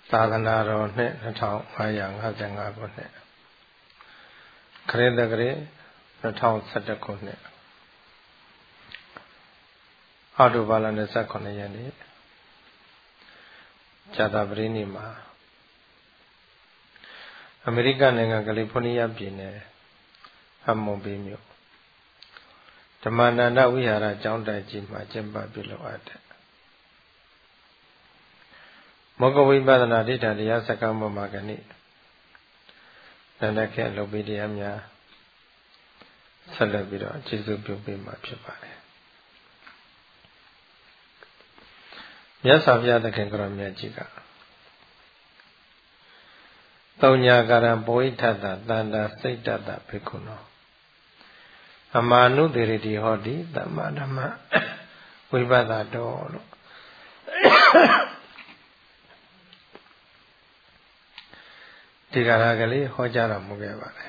သာသနာတော်နှစ်2555ခုနှစ်ခရစ်တက္ကရာ2011ခုနှစ်အောက်တိုဘာလ29ရက်နေ့ဇာတာပတိနေ့မှာအမေရိကန်နိုင်ငံကယ်လီဖိုးနီးယားပြည်နယ်ဟမ်မွန်ဘေးမြို့ဓမ္မနန္ဒဝိဟာရကျောင်းတိုက်ကြီးမှာကျင်းပပြုလုပ်အပ်တဲ့မောဂဝိပဿနာဒိဋ္ဌတရားစကားပေါ်မှာကနေ့နန္ဒခေအလုပ်ပေးတရားများဆက်လက်ပြီးတော့ကျေးဇူးပြုပေးမှာဖြစ်ပါတယ်မြတ်စွာဘုရားသခင်ကိုယ်တော်မြတ်ကြီးကတုံညာကာရံဘဝိထတတန္တာစိတ်တတဘိက္ခုနောအမာနုတေရတိဟောတိသမ္မာဓမ္မဝိပဿနာတော်လို့ဒီကာရကလေးဟောကြားတော်မူခဲ့ပါတယ်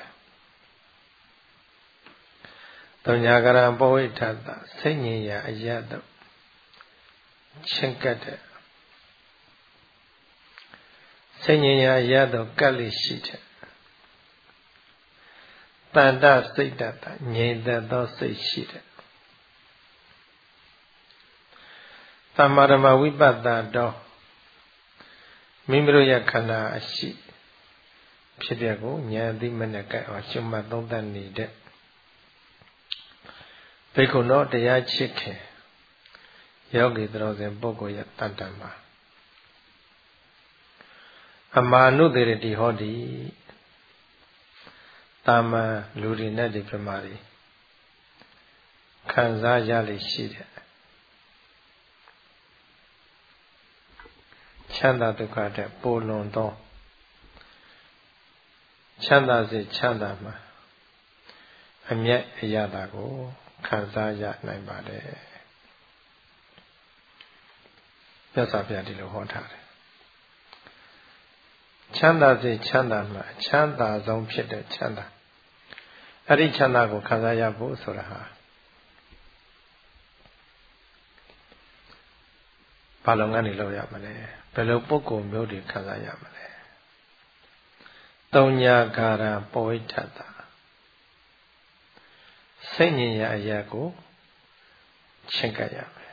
တုံညာကာရံဘဝိထတစိတ်ငြိမ်ရာအရတ်တို့ချင်းကတ်တဲ့စိတ်ငြိမ်ရာအရတ်တို့ကတ်လိရှိတဲ့တန်တစိတ်တတငြိမ်သက်သောစိတ်ရှိတဲ့သမ္မာဓမ္မဝိပဿနာတော်မိမိတို့ရဲ့ခန္ဓာအရှိဖြစ်တဲ့ကိုဉာဏ်အသိမနဲ့ကဲ့အောင်ရှုမှတ်သုံးသပ်နေတဲ့ဘိက္ခုနောတရားချစ်ခင်ယောဂီတော်စင်ပုဂ္ဂိုလ်ရဲ့တန်တမှာအမာနုတေရတိဟောတိတာမန်လူတွေနဲ့ဒီပြမာတွေခံစားရလိမ့်ရှိတယ်ချမ်းသာဒုက္ခတဲ့ပိုလွန်သောချမ်းသာစေချမ်းသာမှာအမြတ်အရတာကိုခံစားရနိုင်ပါတယ်မြတ်စွာဘုရားဒီလိုဟောထားတယ်ချမ်းသာစေချမ်းသာမှာအချမ်းသာဆုံးဖြစ်တဲ့ချမ်းသာအဲ့ဒီချမ်းသာကိုခံစားရဖို့ဆိုတာဟာဘာလို့ငန်းနေလို့ရမလဲဘယ်လိုပုဂ္ဂိုလ်မျိုးတွေခံစားရမလဲတုံညာကာရပဝိထတစိတ်ငြိမ်ရာအရာကိုချင့်ကပ်ရမယ်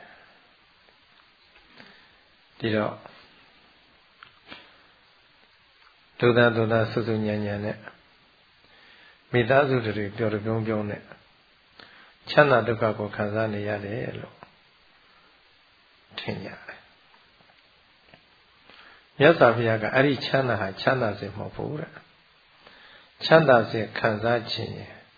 ဒီတော့ဒုဒဆုစုညံညံနဲ့မိသားစုတွေပျော်ပြုံးပြုံးနဲ့ချမ်းသာဒုက္ခကိုခံစားနေရတယ်လို့ထင်ကြတယ်မြတ်စွာဘုရားကအဲ့ဒီချမ်းသာဟာချမ်းသာစေမဟုတ်ဘူးတဲ့ချမ်းသာစေခံစားခြင်း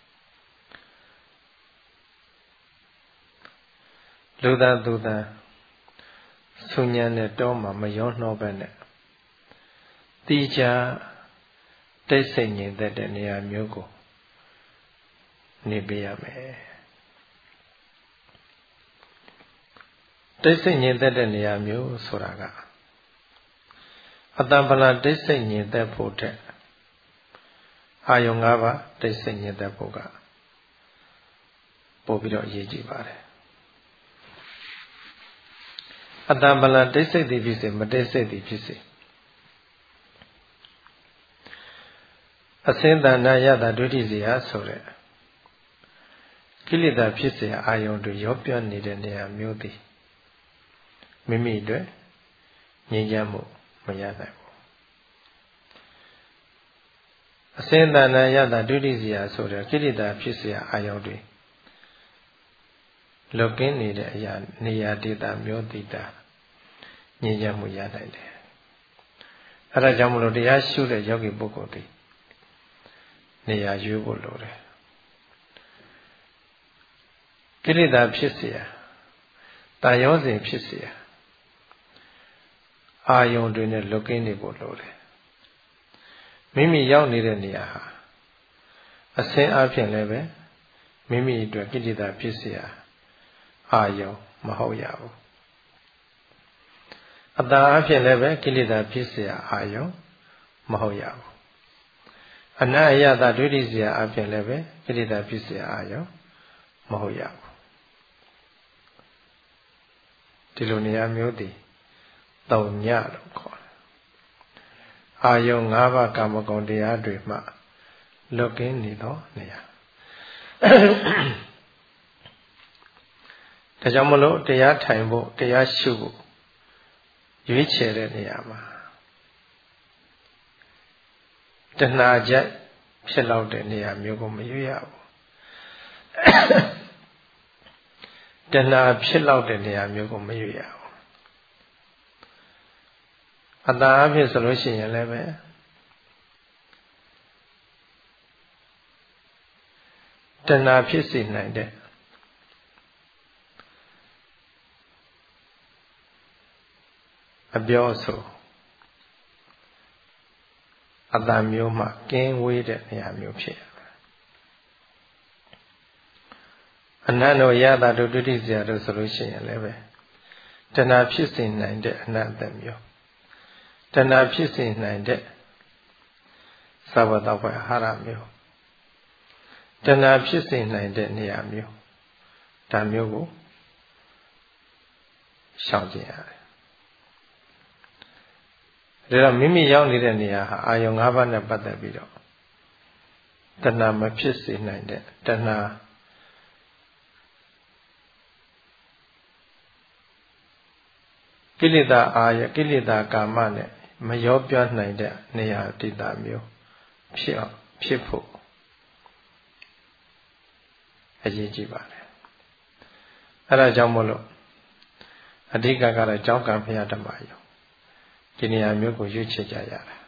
လူသားသူသားဆုညံတဲ့တောမှာမရောနှောပဲနဲ့တိကျတိတ်ဆိတ်ငြိမ်သက်တဲ့နေရာမျိုးကိုနေပေးရမယ်တိတ်ဆိတ်ငြိမ်သက်တဲ့နေရာမျိုးဆိုတာကအတ္တပလတိတ်ဆိတ်ငြိမ်သက်ဖို့တဲ့အာယုံ၅ပါးတိတ်ဆိတ်ငြိမ်သက်ဖို့ကပို့ပြီးတော့အရေးကြီးပါတယ်အတ္တပလတိတ်ဆိတ်သည်ဖြစ်စေမတိတ်ဆိတ်သည်ဖြစ်စေအစင်းတဏ္ဍယတာဒုတိစီဟာဆိုတဲ့ကိလေသာဖြစ်စေအာယုံတွေရောပြနေတဲ့နေရာမျိုးသည်မိမိအတွက်ငြိမ်းချမ်းမှုမရနိုင်ဘူးအစင်းတဏ္ဍယတာဒုတိစီဟာဆိုတဲ့ကိလေသာဖြစ်စေအာယုံတွေလွတ်ကင်းနေတဲ့အရာနေရာဒေသမျိုးတိတာငြိမ်းချမ်းမှုရနိုင်တယ်အဲဒါကြောင့်မလို့တရားရှုတဲ့ယောဂီပုဂ္ဂိုလ်တွေနေရာရွေးဖို့လိုတယ်ကိလေသာဖြစ်เสียတာယောဇဉ်ဖြစ်เสียအာယုံတွေနဲ့လွတ်ကင်းနေဖို့လိုတယ်မိမိရောက်နေတဲ့နေရာဟာအစင်းအဖြစ်လည်းပဲမိမိအတွက်ကိလေသာဖြစ်เสียအာယုံမဟုတ်ရဘူးအတ္တအဖြစ်လည်းပဲကိလေသာဖြစ်เสียအာယုံမဟုတ်ရဘူးအနအယတဒုတိယအဖြစ်လည်းပဲကိလေသာဖြစ်เสียအာယုံမဟုတ်ရဘူးဒီလိုနေရာမျိုးတည်တုံညလို့ခေါ်တယ်အာယုံ၅ပါးကာမဂုဏ်တရားတွေမှလွတ်ကင်းနေသောနေရာဒါကြောင့်မလို့တရားထိုင်ဖို့တရားရှုဖို့ရွေးချယ်တဲ့နေရာမှာတဏှာကြိုက်ဖြစ်လောက်တဲ့နေရာမျိုးကိုမရွေးရဘူးတဏှာဖြစ်လောက်တဲ့နေရာမျိုးကိုမရွေးရဘူးအတ္တအဖြစ်ဆိုလို့ရှိရင်လည်းပဲတဏှာဖြစ်စေနိုင်တဲ့အပြောဆိုအတ္တမျိုးမှကင်းဝေးတဲ့နေရာမျိုးဖြစ်ရမယ်အနန္တောယတာတို့ဒုတိယဇာတို့ဆိုလို့ရှိရင်လည်းပဲတဏှာဖြစ်စေနိုင်တဲ့အနတ္တမျိုးတဏှာဖြစ်စေနိုင်တဲ့သဘောတော့ပဲအာဟာရမျိုးတဏှာဖြစ်စေနိုင်တဲ့နေရာမျိုးဒါမျိုးကိုရှောင်ကျင်ရတယ်ဒါတော့မိမိရောက်နေတဲ့နေရာဟာအာယုံ၅ပါးနဲ့ပတ်သက်ပြီးတော့တဏှာမဖြစ်စေနိုင်တဲ့တဏှာကိလေသာအာယကိလေသာကာမနဲ့မရောပြနိုင်တဲ့နေရာဒေသမျိုးဖြစ်ဖို့အရေးကြီးပါတယ်အဲဒါကြောင့်မို့လို့အဓိကကတော့ကြောင်းကံဘုရားဓမ္မယုံဒီနေရာမျိုးကိုရွေးချယ်ကြရတာ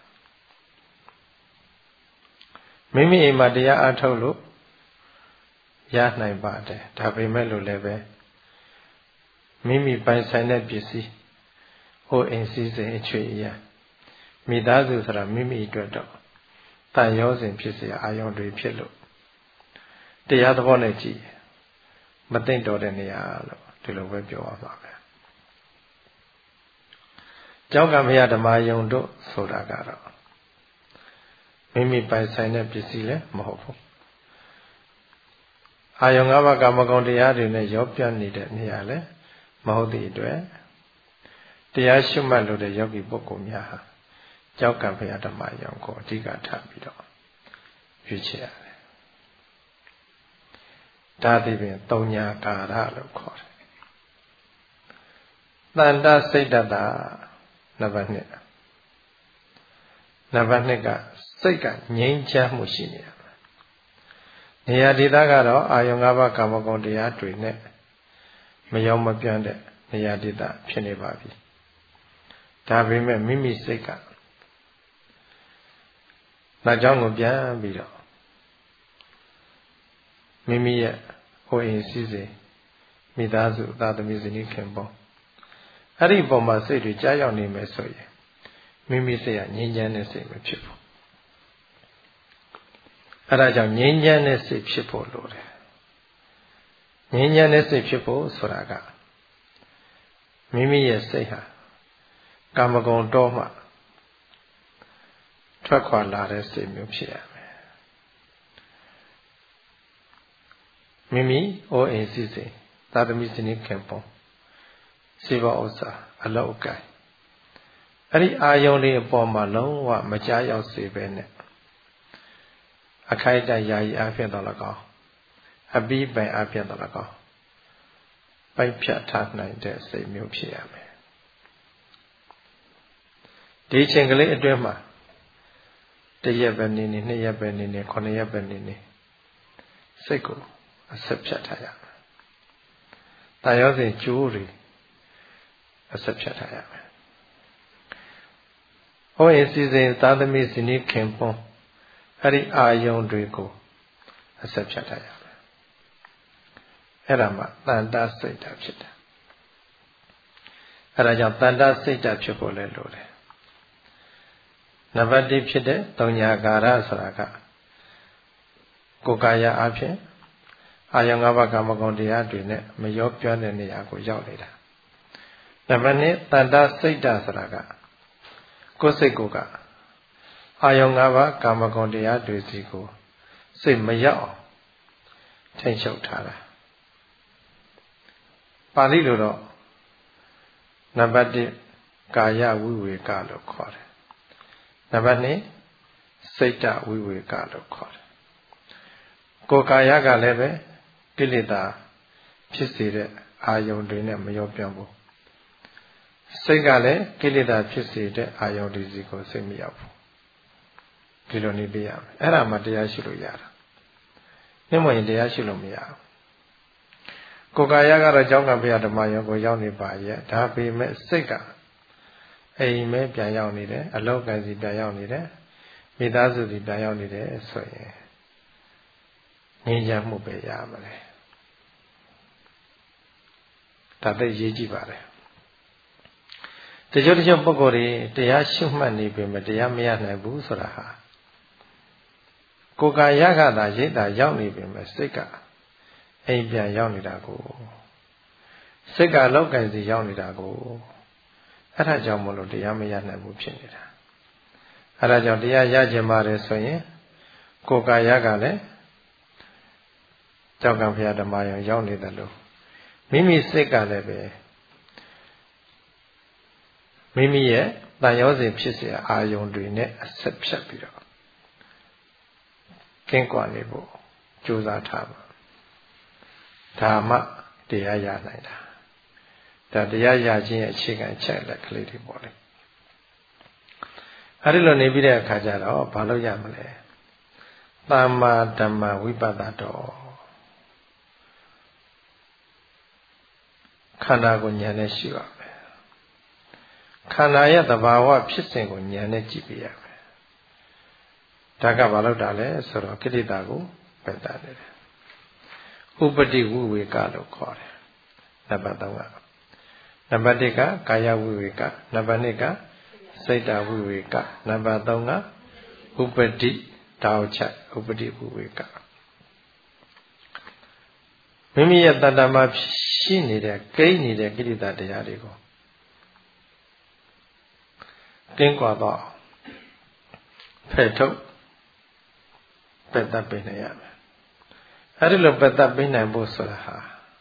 မိမိအိမ်မှာတရားအားထုတ်လို့ရနိုင်ပါတယ်ဒါပေမဲ့လို့လည်းပဲမိမိပိုင်ဆိုင်တဲ့ပစ္စည်းဟိုအိမ်စည်းစိမ်အခြေအရာမိသားစုဆိုတာမိမိအတွက်တော့တန်ရောစဉ်ဖြစ်เสียအာယုံတွေဖြစ်လို့တရားသဘောနဲ့ကြည့်မသိတော်တဲ့နေရာလို့ဒီလိုပဲပြောရမှာပဲကျောင်းကမ္မယဓမ္မယုံတို့ဆိုတာကတော့မိမိပိုင်ဆိုင်တဲ့ပစ္စည်းလည်းမဟုတ်ဘူးအာယုံ၅ပါးကာမဂုဏ်တရားတွေနဲ့ရောပြနေတဲ့နေရာလည်းမဟုတ်သည့်အတွက်တရားရှုမှတ်လို့တဲ့ယောဂီပုဂ္ဂိုလ်များဟာကျောင်းကမ္မယဓမ္မယုံကိုအဓိကထားပြီးတော့ရွေးချယ်ရတယ်ဒါသည်ပင်သုံးညာကာရလို့ခေါ်တယ်တန်တစိတ်တတာနံပါတ်2နံပါတ်2ကစိတ်ကငြိမ်းချမ်းမှုရှိနေရမယ်နေရာဒေသကတော့အာယုံ၅ပါးကာမဂုဏ်တရားတွေနဲ့မရောမပြန့်တဲ့နေရာဒေသဖြစ်နေပါပြီဒါပေမဲ့မိမိစိတ်ကနောက်ကြောင်းကိုပြန်ပြီးတော့မိမိရဲ့ဟိုအိမ်စည်းစိမ်မိသားစုသာသမီဇနီးခင်ပေါင်းအဲ့ဒီပုံမှာစိတ်တွေကြားရောက်နေမယ်ဆိုရင်မိမိစိတ်ကငြိမ်းချမ်းတဲ့စိတ်မဖြစ်ဘူးအဲ့ဒါကြောင့်ငြိမ်းချမ်းတဲ့စိတ်ဖြစ်ဖို့လိုတယ်ငြိမ်းချမ်းတဲ့စိတ်ဖြစ်ဖို့ဆိုတာကမိမိရဲ့စိတ်ဟာကာမဂုဏ်တော့မှထွက်ခွာလာတဲ့စိတ်မျိုးဖြစ်ရမယ်မိမိအိုးအိမ်စည်းစိမ်သာသမီဇနီးခင်ပေါင်းစေဘဥစ္စာအလောက်အကိုင်အဲ့ဒီအာယုံလေးအပေါ်မှာလုံးဝမကြားရောက်စေပဲနဲ့အခိုက်အတန့်ယာယီအဖြစ်တော်၎င်းအပြီးပိုင်အဖြစ်တော်၎င်းပိုက်ဖြတ်ထားနိုင်တဲ့စိတ်မျိုးဖြစ်ရမယ်ဒီချိန်ကလေးအတွင်းမှာ1ရက်ပဲနေနေ2ရက်ပဲနေနေ9ရက်ပဲနေနေစိတ်ကိုအဆက်ဖြတ်ထားရမယ်။တာယောစဉ်ကျိုးတွေအဆက်ဖြတ်ထားရမယ်။ဟောရင်စီစဉ်သာသမီဇနီးခင်ပွန်းအဲ့ဒီအာယုံတွေကိုအဆက်ဖြတ်ထားရမယ်။အဲ့ဒါမှတန်တစိတ်ဓာတ်ဖြစ်တယ်။အဲ့ဒါကြောင့်တန်တစိတ်ဓာတ်ဖြစ်ဖို့လည်းလိုတယ်။နံပါတ်1ဖြစ်တဲ့သုံးညာကာရဆိုတာကကိုယ်ကာယအဖြစ်အာယုံ၅ပါးကာမဂုဏ်တရားတွေနဲ့မရောပြတဲ့နေရာကိုရောက်နေတာနံပါတ်2တန်တစိတ်ဓာတ်ဆိုတာကကိုယ်စိတ်ကိုကအာယုံ၅ပါးကာမဂုဏ်တရားတွေစီကိုစိတ်မရောက်အောင်ထိန်းချုပ်ထားတာပါဠိလိုတော့နံပါတ်1ကာယဝိဝေကလို့ခေါ်တယ်နံပါတ်2စိတ်တဝိဝေကလို့ခေါ်တယ်ကိုယ်ကာယကလည်းပဲကိလေသာဖြစ်စေတဲ့အာယုန်တွေနဲ့မရောပြတ်ဘူးစိတ်ကလည်းကိလေသာဖြစ်စေတဲ့အာယုန်တွေစီကိုစိတ်မရောက်ဘူးဒီလိုနေပြရမယ်အဲ့ဒါမှတရားရှိလို့ရတာနှမရင်တရားရှိလို့မရဘူးကိုယ်ကာယကတော့ကြောင်းကဘုရားဓမ္မယုံကိုရောက်နေပါရဲ့ဒါပေမဲ့စိတ်ကအိမ်မဲပြန်ရောက်နေတယ်အလောက်ကံစီပြန်ရောက်နေတယ်မိသားစုစီပြန်ရောက်နေတယ်ဆိုရင်ငြိမ်းချမ်းမှုပဲရမှာလေဒါသိရေးကြည့်ပါလေတချို့ပုဂ္ဂိုလ်တွေတရားရှုမှတ်နေပြီမတရားမရနိုင်ဘူးဆိုတာဟာကိုယ်ကာယကသာရိတ်တာရောက်နေပြီမဲ့စိတ်ကအိမ်ပြန်ရောက်နေတာကိုစိတ်ကလောက်ကံစီရောက်နေတာကိုအဲ့ဒါကြောင့်မလို့တရားမရနိုင်ဘူးဖြစ်နေတာအဲ့ဒါကြောင့်တရားရခြင်းပါတယ်ဆိုရင်ကိုယ်ကာယကလည်းကြောက်ကံဘုရားဓမ္မယုံရောက်နေတယ်လို့မိမိစိတ်ကလည်းပဲမိမိရဲ့တန်ရောစဉ်ဖြစ်เสียအာယုံတွေနဲ့အဆက်ဖြတ်ပြီးတော့ကင်းကွာနေဖို့ကြိုးစားထားပါဒါမှတရားရနိုင်တာဒါတရားရခြင်းရဲ့အခြေခံအချက်လက်ကလေးတွေပေါ့လေအဲဒီလိုနေပြီးတဲ့အခါကျတော့ဘာလို့ရမလဲသမ္မာဓမ္မဝိပဿနာတော်ခန္ဓာကိုဉာဏ်နဲ့ရှိရမယ်ခန္ဓာရဲ့သဘာဝဖြစ်စဉ်ကိုဉာဏ်နဲ့ကြည့်ပြရမယ်ဒါကဘာလို့တာလဲဆိုတော့ကိလေသာကိုပယ်တတ်နေတယ်ဥပတိဝိဝေကလို့ခေါ်တယ်နံပါတ်3ကနံပါတ်1ကကာယဝိဝေကနံပါတ်2ကစိတ်တဝိဝေကနံပါတ်3ကဥပတိတောက်ချက်ဥပတိဝိဝေကမိမိရဲ့တဏ္ဍာမှာရှိနေတဲ့ကိန်းနေတဲ့ကိလေသာတရားတွေကိုကင်းကွာတော့ဖယ်ထုတ်ပယ်တတ်ပေးနိုင်ရမယ်အဲဒီလိုပယ်တတ်ပေးနိုင်ဖို့ဆိုတာဟာ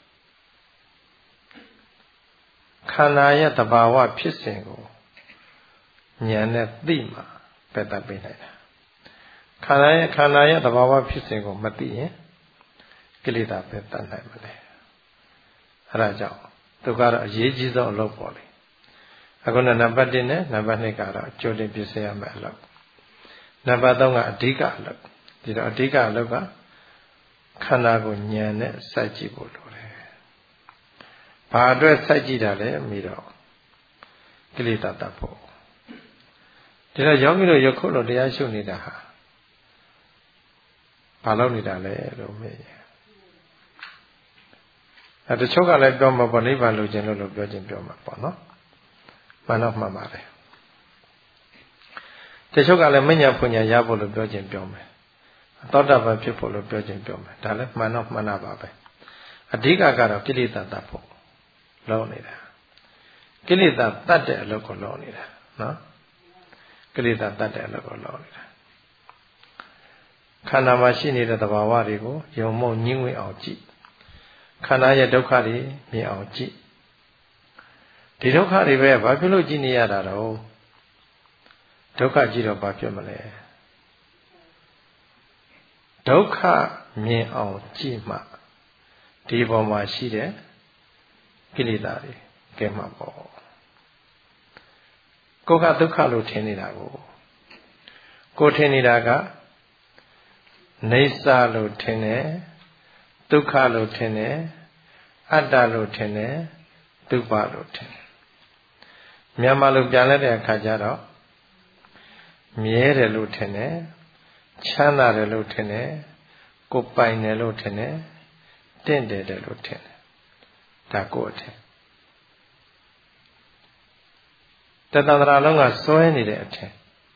ခန္ဓာရဲ့သဘာဝဖြစ်စဉ်ကိုဉာဏ်နဲ့သိမှပယ်တတ်ပေးနိုင်တာခန္ဓာရဲ့သဘာဝဖြစ်စဉ်ကိုမသိရင်ကိလေသာပယ်တတ်နိုင်မလဲအဲဒါကြောင့်သူကတော့အရေးကြီးဆုံးအလုပ်ပေါ့လေအခုနံပါတ်1နဲ့နံပါတ်2ကတော့ကြိုတင်ပြင်ဆင်ရမယ့်အလုပ်နံပါတ်3ကအဓိကအလုပ်ဒီတော့အဓိကအလုပ်ကခန္ဓာကိုဉာဏ်နဲ့စိုက်ကြည့်ဖို့လိုတယ်ဘာအတွက်စိုက်ကြည့်တာလဲပြီးတော့ကိလေသာတတ်ဖို့ဒီတော့ယောဂီတို့ယခုလိုတရားရှုနေတာဟာဘာလုပ်နေတာလဲလို့မေးရင်တချို့ကလည်းပြောမှာပေါ့နိဗ္ဗာန်လိုချင်လို့ပြောခြင်းပြောမှာပေါ့နော်မှန်တော့မှန်ပါတယ်တချို့ကလည်းမညာဖွညာရဖို့လို့ပြောခြင်းပြောမယ်သောတာပန်ဖြစ်ဖို့လို့ပြောခြင်းပြောမယ်ဒါလည်းမှန်တော့မှန်တာပါပဲအဓိကကတော့ကိလေသာတတ်ဖို့လုပ်နေတာကိလေသာတတ်တဲ့အလုပ်ကိုလုပ်နေတာနော်ကိလေသာတတ်တဲ့အလုပ်ကိုလုပ်နေတာခန္ဓာမှာရှိနေတဲ့သဘာဝတွေကိုယုံမုံညှင်းဝဲအောင်ကြည့်ခန္ဓာရဲ့ဒုက္ခတွေမြင်အောင်ကြည့်ဒီဒုက္ခတွေပဲဘာဖြစ်လို့ကြည့်နေရတာတော့ဒုက္ခကြည့်တော့ဘာဖြစ်မလဲဒုက္ခမြင်အောင်ကြည့်မှဒီပေါ်မှာရှိတဲ့ကိလေသာတွေကဲမှာပေါ့ကိုယ်ကဒုက္ခလို့ထင်နေတာကိုထင်နေတာကနေဆာလို့ထင်တယ်ဒုက္ခလို့ထင်တယ်အတ္တလို့ထင်တယ်ဒုပ္ပလို့ထင်တယ်မြန်မာလိုပြန်လိုက်တဲ့အခါကျတော့မြဲတယ်လို့ထင်တယ်ချမ်းသာတယ်လို့ထင်တယ်ကိုပိုင်တယ်လို့ထင်တယ်တင့်တယ်လို့ထင်တယ်ဒါကိုအထင်တသန္တရာလုံးကစွဲနေတဲ့အထင်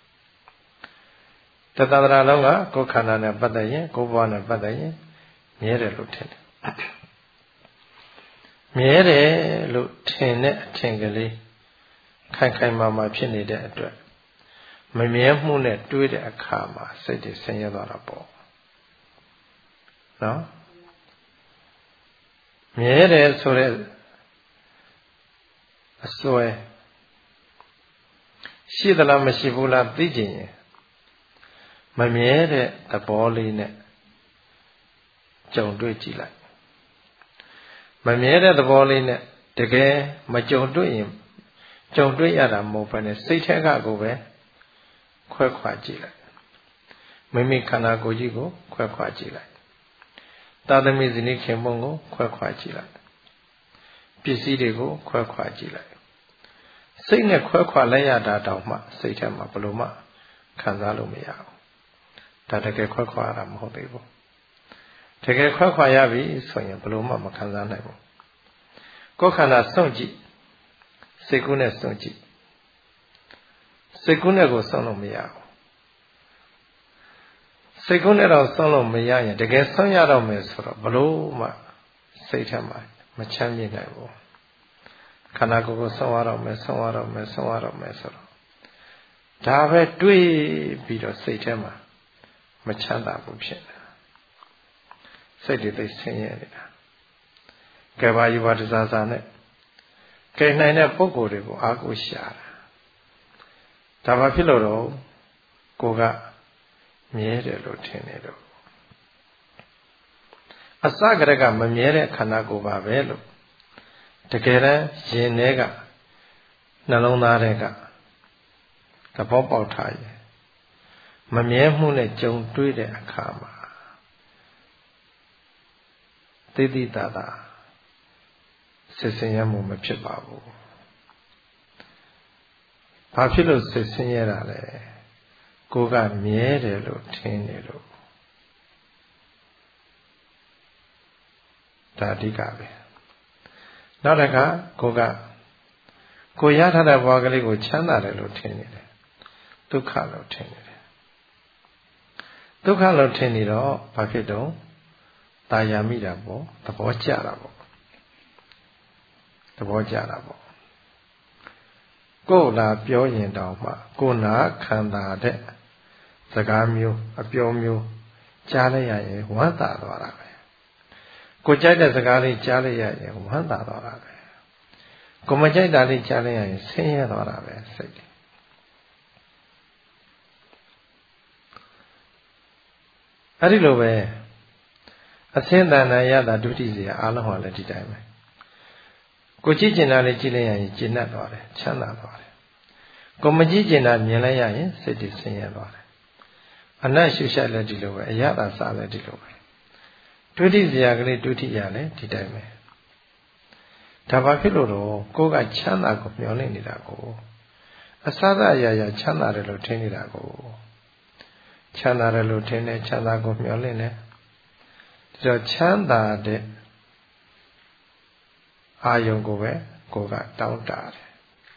တသန္တရာလုံးကကိုယ်ခန္ဓာနဲ့ပတ်သက်ရင်ကိုယ်ဘဝနဲ့ပတ်သက်ရင်မြဲတယ်လို့ထင်တယ်မြဲတယ်လို့ထင်တဲ့အထင်ကလေးခိုင်ခိုင်မာမာဖြစ်နေတဲ့အတွက်မမြဲမှုနဲ့တွေးတဲ့အခါမှာစိတ်တွေဆင်းရဲသွားတာပေါ့နော်မြဲတယ်ဆိုတဲ့အစွဲရှိသလားမရှိဘူးလားသိချင်ရင်မမြဲတဲ့သဘောလေးနဲ့ကြုံတွေ့ကြည့်လိုက်မမြဲတဲ့သဘောလေးနဲ့တကယ်မကြုံတွေ့ရင်ကြုံတွေ့ရတာမဟုတ်ဘဲနဲ့စိတ်ထက်ကကိုပဲခွဲခွာကြည့်လိုက်မိမိခန္ဓာကိုယ်ကြီးကိုခွဲခွာကြည့်လိုက်သာသမီဇနီးခင်ပွန်းကိုခွဲခွာကြည့်လိုက်ပစ္စည်းတွေကိုခွဲခွာကြည့်လိုက်စိတ်နဲ့ခွဲခွာလိုက်ရတာတောင်မှစိတ်ထဲမှာဘလို့မှခံစားလို့မရဘူးဒါတကယ်ခွဲခွာရတာမဟုတ်သေးဘူးတကယ်ခွဲခွာရပြီဆိုရင်ဘလို့မှမခံစားနိုင်ဘူးကိုယ်ခန္ဓာစွန့်ကြည့်စိတ်ကူးနဲ့စွန့်ကြည့်စိတ်ကူးနဲ့ကိုစွန့်လို့မရဘူးစိတ်ကူးနဲ့တော့စွန့်လို့မရရင်တကယ်စွန့်ရတော့မယ်ဆိုတော့ဘလို့မှစိတ်ထဲမှာမချမ်းမြေ့နိုင်ဘူးခန္ဓာကိုယ်ကိုဆုံးရတော့မယ်ဆိုတော့ဒါပဲတွေးပြီးတော့စိတ်ထဲမှာမချမ်းသာဘူးဖြစ်နေတာစိတ်တွေသိဆင်းရဲနေတာကဲပါယူပါတစားစားနဲ့ကဲနိုင်တဲ့ပုံကိုယ်တွေကိုအားကိုးရှာတာဒါမှဖြစ်လို့တော့ကိုကမြဲတယ်လို့ထင်နေတော့အစကတည်းကမမြဲတဲ့ခန္ဓာကိုယ်ပါပဲလို့တကယ်တမ်းရင်ထဲကနှလုံးသားထဲကသဘောပေါက်ထားရင်မမြဲမှုနဲ့ကြုံတွေ့တဲ့အခါမှာသိသိသာသာစစ်ဆင်ရမှုမဖြစ်ပါဘူး။ဘာဖြစ်လို့စစ်ဆင်ရတာလဲ။ကိုယ်ကမြဲတယ်လို့ထင်နေလို့ဒါအဓိကပဲ။နောက်တစ်ခါကိုရထားတဲ့ဘဝကလေးကိုချမ်းသာတယ်လို့ထင်နေတယ်။ဒုက္ခလို့ထင်နေတယ်။ဒုက္ခလို့ထင်နေတော့ဘာဖြစ်တော့တာယာမိတာပေါ့သဘောကျတာပေါ့ကိုယ်လာပြောရင်တောင်မှကိုယ်နာခံတာတဲ့စကားမျိုးအပြောမျိုးကြားလိုက်ရရင်ဝမ်းသာသွားတာပဲကိုကြိုက်တဲ့စကားလေးကြားလိုက်ရရင်ဝမ်းသာသွားတာပဲကိုမကြိုက်တာလေးကြားလိုက်ရရင်ဆင်းရဲသွားတာပဲစိတ်အဲ့ဒီလိုပဲအစင်းတန်တန်ရတာဒုတိယအားလုံးဟာလည်းဒီတိုင်းပဲကိုကြည့်ကျင်တာလေးကြည့်လိုက်ရရင်ကျဉ်တ်သွားတယ်ချမ်းသာသွားတယ်ကိုမကြည့်ကျင်တာမြင်လိုက်ရရင်စိတ်တွေဆင်းရဲသွားတယ်အနတ်ရှုရှက်လည်းဒီလိုပဲအရသာစလည်းဒီလိုပဲဒုတိယကလေးဒုတိယလည်းဒီတိုင်းပဲဒါဘာဖြစ်လို့တော့ကိုကချမ်းသာကိုမျှော်လင့်နေတာကိုအစသာအရာရာချမ်းသာတယ်လို့ထင်နေတာကိုချမ်းသာတယ်လို့ထင်တယ်ချမ်းသာကိုမျှော်လင့်တယ်ဒါတော့ချမ်းသာတဲ့အာယုံကိုပဲကိုကတောင်းတတယ်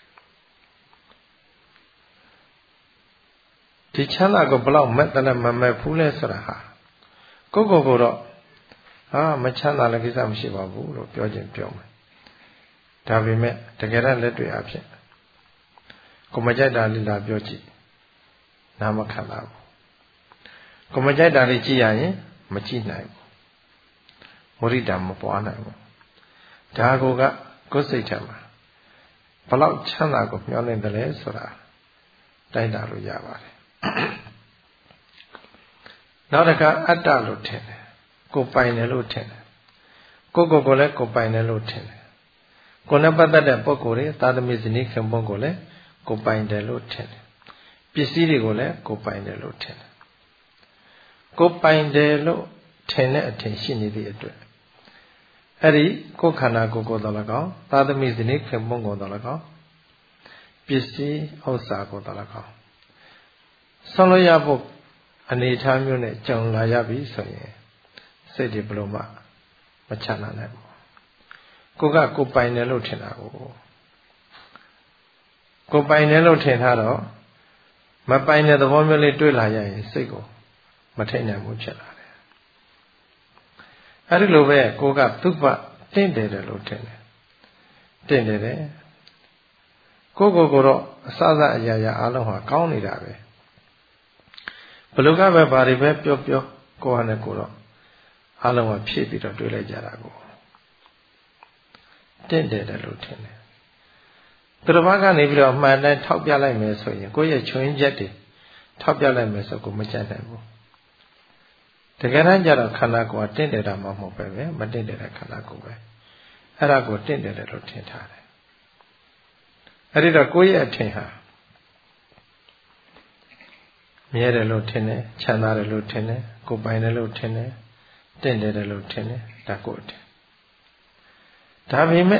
ဒီချမ်းသာကိုဘလောက်မဲ့တယ်မမဲ့ဘူးလဲဆိုတာဟာကိုတော့မချမ်းသာလည်းကိစ္စမရှိပါဘူးလို့ပြောခြင်းပြောမယ်ဒါပေမဲ့တကယ်တော့လက်တွေ့အဖြစ်ကိုမကြိုက်တာလေးလာပြောကြည့်နားမခံပါဘူးကိုမကြိုက်တာလေးကြည့်ရရင်မကြည့်နိုင်ဘူးမုရိဒာမပွားနိုင်ဘူးဒါကိုယ်စိတ်ထဲမှာဘလောက်ချမ်းသာကိုမျှော်လင့်တယ်လဲဆိုတာတိုက်တာလို့ရပါတယ်နောက်တစ်ခါအတ္တလို့ထင်တယ်ကိုပိုင်တယ်လို့ထင်တယ်ကိုလည်းကိုပိုင်တယ်လို့ထင်တယ်ကိုနဲ့ပတ်သက်တဲ့ပုဂ္ဂိုလ်တွေသာသမီဇနီးခင်ပွန်းကိုလည်းကိုပိုင်တယ်လို့ထင်တယ်ပစ္စည်းတွေကိုလည်းကိုပိုင်တယ်လို့ထင်တယ်ကိုပိုင်တယ်လို့ထင်တဲ့အထင်ရှိနေသည့်အတွက်အဲ့ဒီကိုခန္ဓာကိုယ်တော်၎င်းသာသမီဇနီးခင်ပွန်းကိုတော်၎င်းပစ္စည်းဥစ္စာကိုတော်၎င်းဆုံးလို့ရဖို့အနေထားမျိုးနဲ့ကြုံလာရပြီဆိုရင်စိတ်တွေဘလို့မှမချမ်းသာနိုင်ဘူးကိုပိုင်တယ်လို့ထင်တာကိုပိုင်တယ်လို့ထင်ထားတော့မပိုင်တဲ့သဘောမျိုးလေးတွေ့လာရရင်စိတ်ကိုမထိန်နိုင်ဘူးဖြစ်လာတယ်အဲ့ဒီလိုပဲကိုကသုဘတင့်တယ်လို့ထင်တယ်တင့်တယ်ကိုတော့အစစအရာရာအလုံးဟာကောင်းနေတာပဲဘလို့ကပဲဘာတွေပဲပြောကိုဟာနဲ့ကိုတော့အလုံးကဖြည့်ပြီးတော့တွေးလိုက်ကြတာကိုတင့်တယ်လို့ထင်တယ်သူတစ်ပါးကနေပြီးတော့အမှန်တိုင်းထောက်ပြလိုက်မယ်ဆိုရင်ကိုယ့်ရဲ့ချွင်းချက်တွေထောက်ပြလိုက်မယ်ဆိုကိုမကြက်နိုင်ဘူးတကယ်တမ်းကျတော့ခန္ဓာကိုယ်ကတင့်တယ်တာမှမဟုတ်ပဲမတင့်တယ်တဲ့ခန္ဓာကိုယ်ပဲအဲ့ဒါကိုတင့်တယ်တယ်လို့ထင်ထားတယ်အဲ့ဒီတော့ကိုယ့်ရဲ့အထင်ဟာမြဲတယ်လို့ထင်တယ်ချမ်းသာတယ်လို့ထင်တယ်ကိုယ်ပိုင်တယ်လို့ထင်တယ်တင့်တယ်တယ်လို့ထင်တယ်ဒါကိုယ်အထင်ဒါပေမဲ့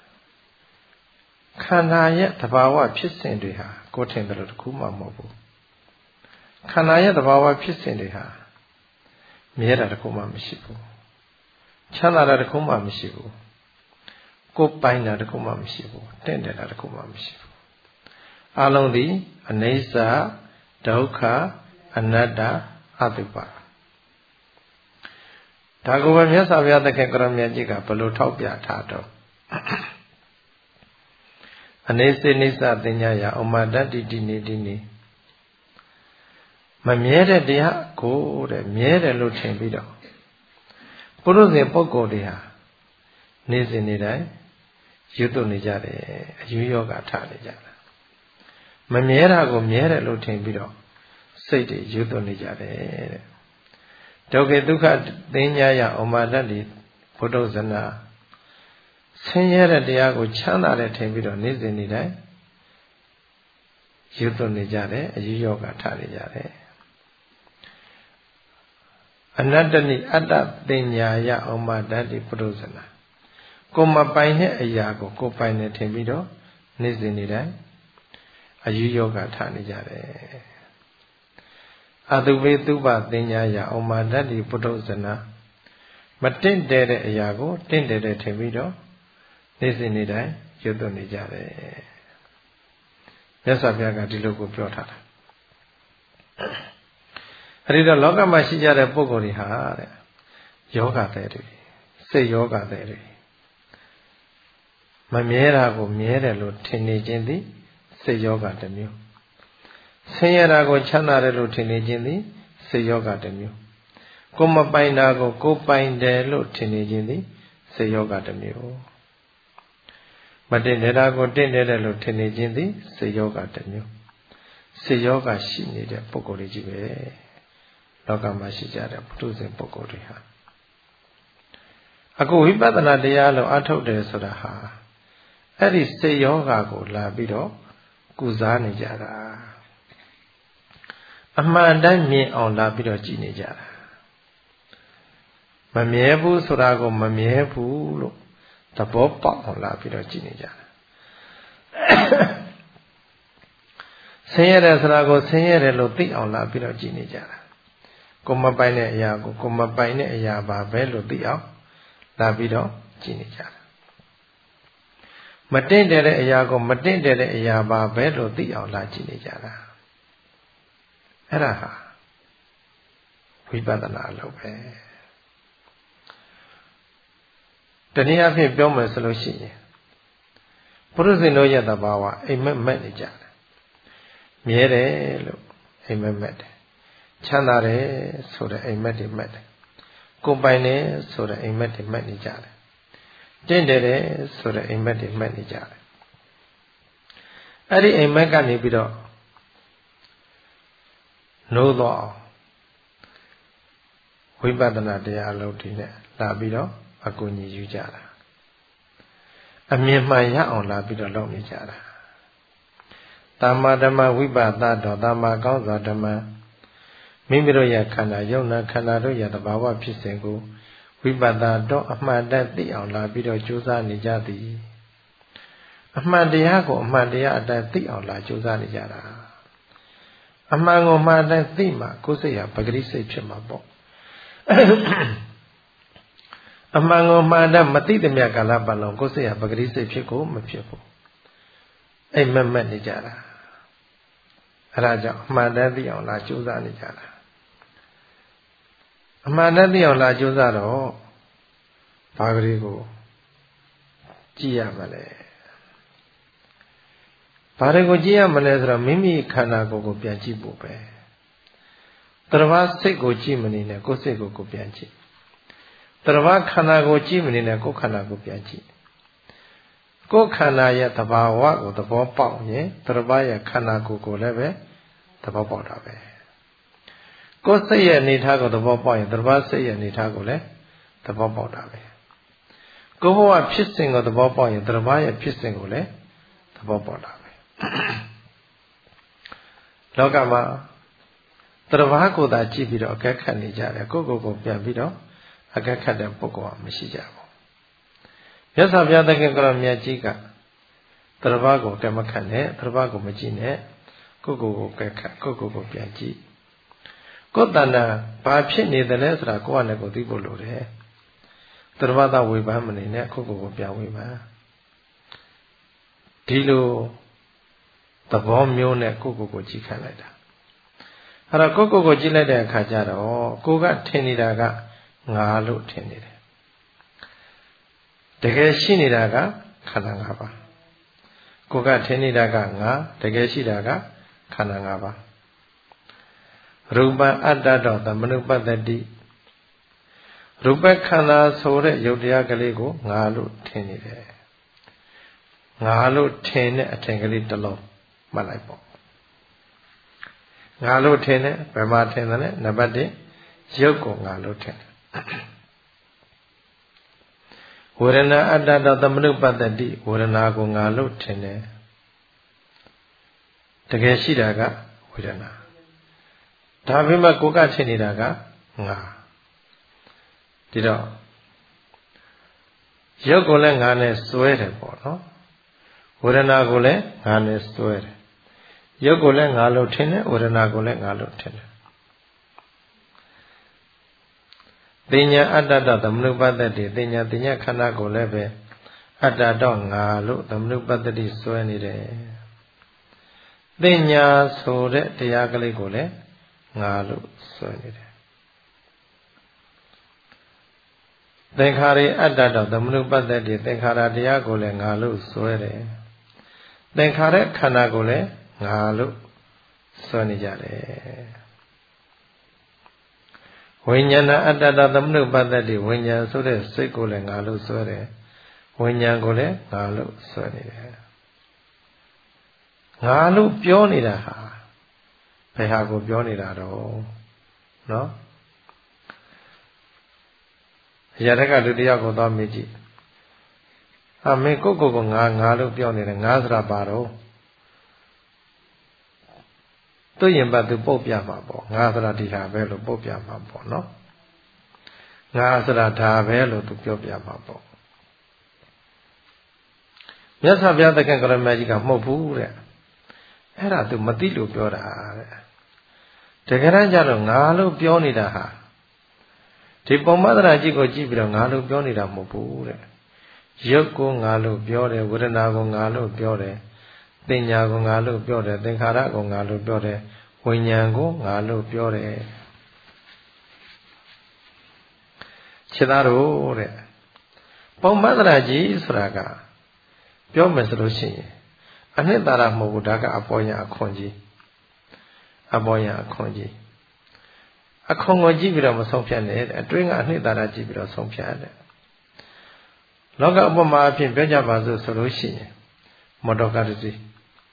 ခန္ဓာရဲ့သဘာဝဖြစ်စဉ်တွေဟာကိုယ်ထင်တယ်လို့တခုမှမဟုတ်ဘူးခန္ဓာရဲ့သဘာဝဖြစ်စဉ်တွေဟာမြဲတာတခုမှမရှိဘူးချမ်းသာတာတခုမှမရှိဘူးကိုယ်ပိုင်တာတခုမှမရှိဘူးတင့်တယ်တာတခုမှမရှိဘူးအလုံးသည်အနိစ္စဒုက္ခအနတ္တအတုပဒါကိုပဲမြတ်စွာဘုရားသခင်ကရမြတ်ကြီးကဘယ်လိုထောက်ပြထားတော့အနေစေနိစ္စတင်ညာယဩမတ္တိတိနေတိနေမမြဲတဲ့တရားကိုတဲ့မြဲတယ်လို့ထင်ပြီးတော့ပုရုဇဉ်ပုဂ္ဂိုလ်တွေဟာနေစဉ်နေတိုင်းရွတ်သွနေကြတယ်အယူယောဂထားနေကြတာမမြဲတာကိုမြဲတယ်လို့ထင်ပြီးတော့စိတ်တွေရွတ်သွနေကြတယ်တဲ့ဒုက္ခဒုက္ခတင်ညာယဩမတ္တိဘုဒ္ဓဇနာဆင်းရဲတဲ့တရားကိုချမ်းသာတယ်ထင်ပြီးတော့နေစဉ်နေတိုင်းရွတ်သွနေကြတယ်အယူယောဂထားနေကြတယ်အနတ္တနိအတ္တတင်ညာယဩမတ္တိပုရုဇနာကိုမပိုင်တဲ့အရာကိုကိုပိုင်တယ်ထင်ပြီးတော့နေ့စဉ်နေ့တိုင်းအယူယောဂထားနေကြတယ်အတုဝေတုပတင်ညာယဩမတ္တိပုရုဇနာမတင့်တယ်တဲ့အရာကိုတင့်တယ်တယ်ထင်ပြီးတော့နေ့စဉ်နေ့တိုင်းရွတ်သွနေကြတယ်မြတ်စွာဘုရားကဒီလိုကိုပြောထားတာအဲ့ဒီတော့လောကမှာရှိကြတဲ့ပုဂ္ဂိုလ်တွေဟာတဲ့ယောဂတဲ့တွေစိတ်ယောဂတဲ့တွေမမြဲတာကိုမြဲတယ်လို့ထင်နေခြင်းသည်စိတ်ယောဂတစ်မျိုးဆင်းရဲတာကိုချမ်းသာတယ်လို့ထင်နေခြင်းသည်စိတ်ယောဂတစ်မျိုးကိုမပိုင်တာကိုကိုပိုင်တယ်လို့ထင်နေခြင်းသည်စိတ်ယောဂတစ်မျိုးမတင့်တယ်တာကိုတင့်တယ်လို့ထင်နေခြင်းသည်စိတ်ယောဂတစ်မျိုးစိတ်ယောဂရှိနေတဲ့ပုဂ္ဂိုလ်တွေကြီးပဲလောကမှာရှိကြတဲ့ပုထုဇဉ်ပုဂ္ဂိုလ်တွေဟာအခုဝိပဿနာတရားလို့အထုတ်တယ်ဆိုတာဟာအဲ့ဒီစိတ်ယောဂကိုလာပြီးတော့ကုစားနေကြတာအမှန်တိုင်းမြင်အောင်လာပြီးတော့ကြည်နေကြတာမမြဲဘူးဆိုတာကိုမမြဲဘူးလို့သဘောပေါက်အောင်လာပြီးတော့ကြည်နေကြတာဆင်းရဲတယ်ဆိုတာကိုဆင်းရဲတယ်လို့သိအောင်လာပြီးတော့ကြည်နေကြတာကိုမပိုင်တဲ့အရာကိုကိုမပိုင်တဲ့အရာပါပဲလို့သိအောင်လာပြီးတော့ကြည်နေကြတာမတင့်တယ်တဲ့အရာကိုမတင့်တယ်တဲ့အရာပါပဲလို့သိအောင်လာကြည်နေကြတာအဲ့ဒါဟာဝိပဿနာလို့ပဲတနည်းအားဖြင့်ပြောမယ်ဆိုလို့ရှိရင်ပုရုဇဉ်တို့ရဲ့သဘာဝအိမ်မက်မက်နေကြတယ်မြဲတယ်လို့အိမ်မက်မက်တယ်ချမ်းသာတယ်ဆိုတဲ့အိမ်မက်တွေမက်တယ်ကိုယ်ပိုင်တယ်ဆိုတဲ့အိမ်မက်တွေမက်နေကြတယ်တင့်တယ်ဆိုတဲ့အိမ်မက်တွေမက်နေကြတယ်အဲ့ဒီအိမ်မက်ကနေပြီးတော့နိုးတော့ဝိပဿနာတရားအလုပ်တွေနဲ့လာပြီးတော့အကူအညီယူကြတာအမြင်မှန်ရအောင်လာပြီးတော့လုပ်နေကြတာသမ္မာဓမ္မဝိပဿနာတော်သမ္မာကောင်းစွာဓမ္မမိမိတို့ရဲ့ခန္ဓာယုံနာခန္ဓာတို့ရဲ့သဘာဝဖြစ်စဉ်ကိုဝိပဿနာတော့အမှန်တည်းသိအောင်လာပြီးတော့ကြိုးစားနေကြသည်အမှန်တရားကိုအမှန်တရားအတိုင်းသိအောင်လာကြိုးစားနေကြတာအမှန်ကိုမှန်တိုင်းသိမှကိုယ်စိတ်ဟာပဂရိစိတ်ဖြစ်မှာပေါ့အမှန်ကိုမှန်တိုင်းမသိတဲ့မြတ်ကာလပတ်လုံးကိုယ်စိတ်ဟာပဂရိစိတ်ဖြစ်ကိုမဖြစ်ဘူးအဲ့မက်မက်နေကြတာအဲ့ဒါကြောင့်အမှန်တည်းသိအောင်လာကြိုးစားနေကြတာအမှန်တည်းသိအောင်လာကြိုးစားတော့ဘာကလေးကိုကြည့်ရမလဲဘာတွေကိုကြည့်ရမလဲဆိုတော့မိမိခန္ဓာကိုယ်ကိုပြန်ကြည့်ဖို့ပဲတရားစိတ်ကိုကြည့်မနေနဲ့ကိုယ်စိတ်ကိုပြန်ကြည့်တရားခန္ဓာကိုကြည့်မနေနဲ့ကိုယ်ခန္ဓာကိုပြန်ကြည့်ကိုယ်ခန္ဓာရဲ့သဘာဝကိုသဘောပေါက်ရင်သူတစ်ပါးရဲ့ခန္ဓာကိုယ်ကိုလည်းပဲသဘောပေါက်တာပဲကိုယ်စိတ်ရဲ့အနေထားကိုသဘောပေါက်ရင်သူတစ်ပါးစိတ်ရဲ့အနေထားကိုလည်းသဘောပေါက်တာပဲကိုယ်ဘဝဖြစ်စဉ်ကိုသဘောပေါက်ရင်သူတစ်ပါးရဲ့ဖြစ်စဉ်ကိုလည်းသဘောပေါက်တာပဲလောကမှာသူတစ်ပါးကိုသာကြည့်ပြီးတော့အကဲခတ်နေကြတယ်ကိုယ့်ကိုယ်ပြန်ပြီးတော့အကဲခတ်တဲ့ပုဂ္ဂိုလ်ကမရှိကြဘူးမြတ်စွာဘုရားသခင်ကတော်မြတ်ကြီးကသူတစ်ပါးကိုကဲမခတ်နဲ့သူတစ်ပါးကိုမကြည့်နဲ့ကိုယ့်ကိုယ်ကဲခတ်ကိုယ့်ကိုယ်ပြန်ကြည့်ကိုယ်တဏ္ဍာဘာဖြစ်နေတယ်လဲဆိုတာကိုယ့်အနေကိုသိဖို့လိုတယ်သူတစ်ပါးသာဝေဖန်မနေနဲ့ကိုယ့်ကိုယ်ပြန်ဝေဖန်ဒီလိုသဘောမျိုးနဲ့ကိုယ့်ကိုယ်ကြည့်ခံလိုက်တာအဲ့တော့ကိုယ့်ကိုယ်ကြည့်လိုက်တဲ့အခါကျတော့ကိုယ်ကထင်နေတာကငါလို့ထင်နေတယ်တကယ်ရှိနေတာကခန္ဓာ၅ပါးကိုယ်ကထင်နေတာကငါတကယ်ရှိတာကခန္ဓာ၅ပါးရူပအတ္တတော်သမနုပတ္တိရူပခန္ဓာဆိုတဲ့ယုတ်တရားကလေးကိုငါလို့ထင်နေတယ်ငါလို့ထင်တဲ့အထင်ကလေးတစ်လုံးမှတ်လိုက်ပေါ့ငါလို့ထင်တယ်ဘယ်မှာထင်တယ်လဲနံပါတ်1ရုပ်ကိုငါလို့ထင်တယ်ဝေဒနာအတ္တတော်သမနုပတ္တိဝေဒနာကိုငါလို့ထင်တယ်တကယ်ရှိတာကဝေဒနာဒါပေမဲ့ကိုယ်ကထင်နေတာကငါဒီတော့ရုပ်ကိုလည်းငါနဲ့စွဲတယ်ပေါ့နော်ဝေဒနာကိုလည်းငါနဲ့စွဲတယ်ရုပ်ကိုလည်းငါလို့ထင်တယ်ဝေဒနာကိုလည်းငါလို့ထင်တယ်သိညာအတ္တတသမနုပတ္တိသိညာခန္ဓာကိုလည်းပဲအတ္တတော့ငါလို့သမနုပတ္တိစွဲနေတယ်သိညာဆိုတဲ့တရားကလေးကိုလည်းငါလို့စွဲနေတယ်သင်္ခါရအတ္တတော့သမနုပတ္တိသင်္ခါရတရားကိုလည်းငါလို့စွဲတယ်သင်္ခါရခန္ဓာကိုလည်းငါလို့စွဲနေကြတယ်ဝိညာဏအတ္တတသမနုပတ္တိဝိညာဉ်ဆိုတဲ့စိတ်ကိုလည်းငါလို့စွဲတယ်ဝိညာဉ်ကိုလည်းငါလို့စွဲနေတယ်ငါလို့ပြောနေတာဟာဘယ်ဟာကိုပြောနေတာတော့နော်ရတဲ့ကလူတယောက်ကိုသွားမေးကြည့်မင်းကိုယ်ငါလို့ပြောနေတယ်ငါဆိုတာဘာတော့သူရင်ပတ်သူပုတ်ပြမှာပေါ့ငါဆိုတာဒီဟာပဲလို့ပုတ်ပြမှာပေါ့နော်ငါဆိုတာဒါပဲလို့သူပြောပြမှာပေါ့မြတ်စွာဘုရားသခင်ကရမကြီးကမဟုတ်ဘူးတဲ့အဲ့ဒါသူမသိလို့ပြောတာတဲ့တကယ်တမ်းကျတော့ငါလို့ပြောနေတာဟာဒီပုံမသနာကြီးကိုကြည့်ပြီးတော့ငါလို့ပြောနေတာမဟုတ်ဘူးတဲ့ရုပ်ကိုငါလို့ပြောတယ်ဝေဒနာကိုငါလို့ပြောတယ်သင်ညာကိုငါလို့ပြောတယ်သင်္ခါရကိုငါလို့ပြောတယ်ဝိညာဉ်ကိုငါလို့ပြောတယ်ခြေသားတို့တဲ့ပုံမသနာကြီးဆိုတာကပြောမယ်ဆိုလို့ရှိရင်အနှစ်သာရမဟုတ်ဘူးဒါကအပေါ်ယံအခွန်ကြီးအပေါ်ယံအခွန်ကြီးအခွန်ကိုကြည့်ပြီးတော့မဆုံးဖြတ်နဲ့အတွင်းကအနှစ်သာရကြည့်ပြီးတော့ဆုံးဖြတ်တယ်လောကဥပမာအဖြစ်ပြောကြပါစို့ဆိုလို့ရှိရင်မော်တော်ကားတစ်စီး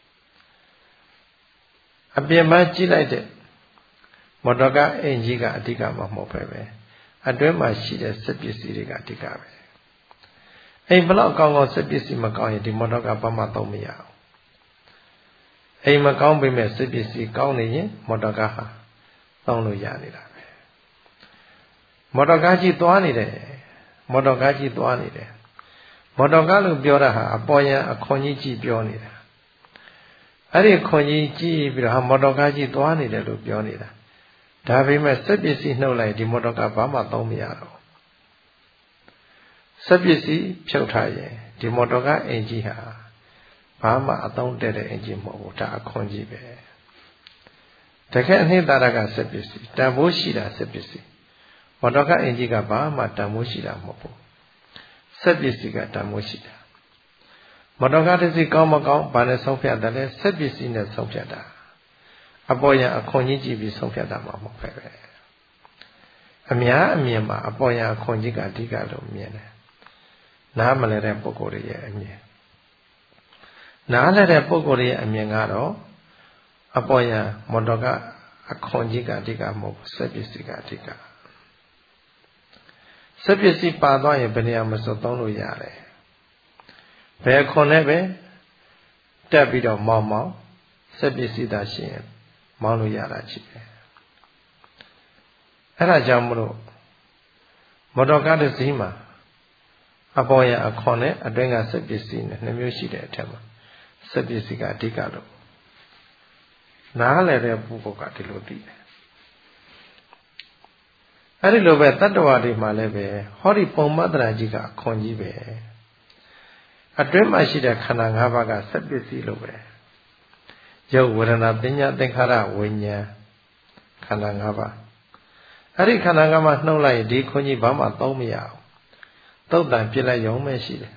အပြင်မှာကြည့်လိုက်တဲ့မော်တော်ကားအင်ကြီးကအဓိကမဟုတ်ပဲအတွင်းမှာရှိတဲ့စက်ပစ္စည်းတွေကအဓိကပဲအိမ်ဘလောက်ကောင်းကောင်းစက်ပစ္စည်းမကောင်းရင်ဒီမော်တော်ကားဘာမှသုံးမရအောင်အိမ်မကောင်းပေမဲ့စက်ပစ္စည်းကောင်းနေရင်မော်တော်ကားဟာသုံးလို့ရနေတာပဲမော်တော်ကားကြီးသွားနေတယ်မော်တော်ကားကြီးသွားနေတယ်မော်တော်ကားလို့ပြောတာဟာအပေါ်ယံအခွန်ကြီးကြည့်ပြောနေတာအဲ့ဒီခွန်ကြီးကြည့်ပြီးတော့ဟာမော်တော်ကားကြီးသွားနေတယ်လို့ပြောနေတာဒါပေမဲ့စက်ပစ္စည်းနှုတ်လိုက်ဒီမော်တော်ကားဘာမှသုံးမရတော့စက်ပစ္စည်းဖြုတ်ထားရင်ဒီမော်တော်ကားအင်ကြီးဟာဘာမှအသုံးတဲ့တဲ့အင်ကြီးမဟုတ်ဘူးဒါအခွန်ကြီးပဲတကယ်အနှစ်သာရကစက်ပစ္စည်းတန်ဖိုးရှိတာစက်ပစ္စည်းမော်တော်ကားအင်ကြီးကဘာမှတန်ဖိုးရှိတာမဟုတ်ဘူးစက်ပစ္စည်းကတန်ဖိုးရှိတာမော်တော်ကားတစ်စီးကောင်းမကောင်းဘာနဲ့ဆုံးဖြတ်တယ်လဲစက်ပစ္စည်းနဲ့ဆုံးဖြတ်တာအပေါ်ယံအခွန်ကြီးကြည့်ပြီးဆုံးဖြတ်တာမှမဟုတ်ပဲအများအမြင်မှာအပေါ်ယံအခွန်ကြီးကအဓိကလို့မြင်တယ်နားမလည်တဲ့ပုဂ္ဂိုလ်တွေရဲ့အမြင်နားလည်တဲ့ပုဂ္ဂိုလ်ရဲ့အမြင်ကတော့အပေါ်ယံမော်တော်ကအခွန်ကြီးကအဓိကမဟုတ်ဘူးစက်ပစ္စည်းကအဓိကစက်ပစ္စည်းပါသွားရင်ဘယ်နေရာမှာစုံသုံးလို့ရတယ်ဘယ်ခွန်နဲ့ပဲတက်ပြီးတော့မောင်းစက်ပစ္စည်းသာရှိရင်မောင်းလို့ရတာရှိတယ်အဲ့ဒါကြောင့်မလို့မော်တော်ကားတစ်စီးမှာအပေါ်ယံအခွန်နဲ့အတွင်းကစက်ပစ္စည်းနဲ့နှစ်မျိုးရှိတဲ့အထက်မှာစက်ပစ္စည်းကအဓိကလို့နားလည်တဲ့ပုဂ္ဂိုလ်ကဒီလိုသိတယ်အဲ့ဒီလိုပဲတတ္တဝါတွေမှာလည်းပဲဟောဒီပုံမတ္တရာကြီးကအခွန်ကြီးပဲအတွင်းမှာရှိတဲ့ခန္ဓာ၅ပါးကစက်ပစ္စည်းလို့ပဲရုပ်ဝေဒနာပညာသင်္ခါရဝိညာဉ်ခန္ဓာ၅ပါးအဲ့ဒီခန္ဓာ၅ပါးနှုတ်လိုက်ဒီခွန်ကြီးဘာမှသုံးမရဘူးသုတ်တန်ပြစ်လိုက်ရုံပဲရှိတယ်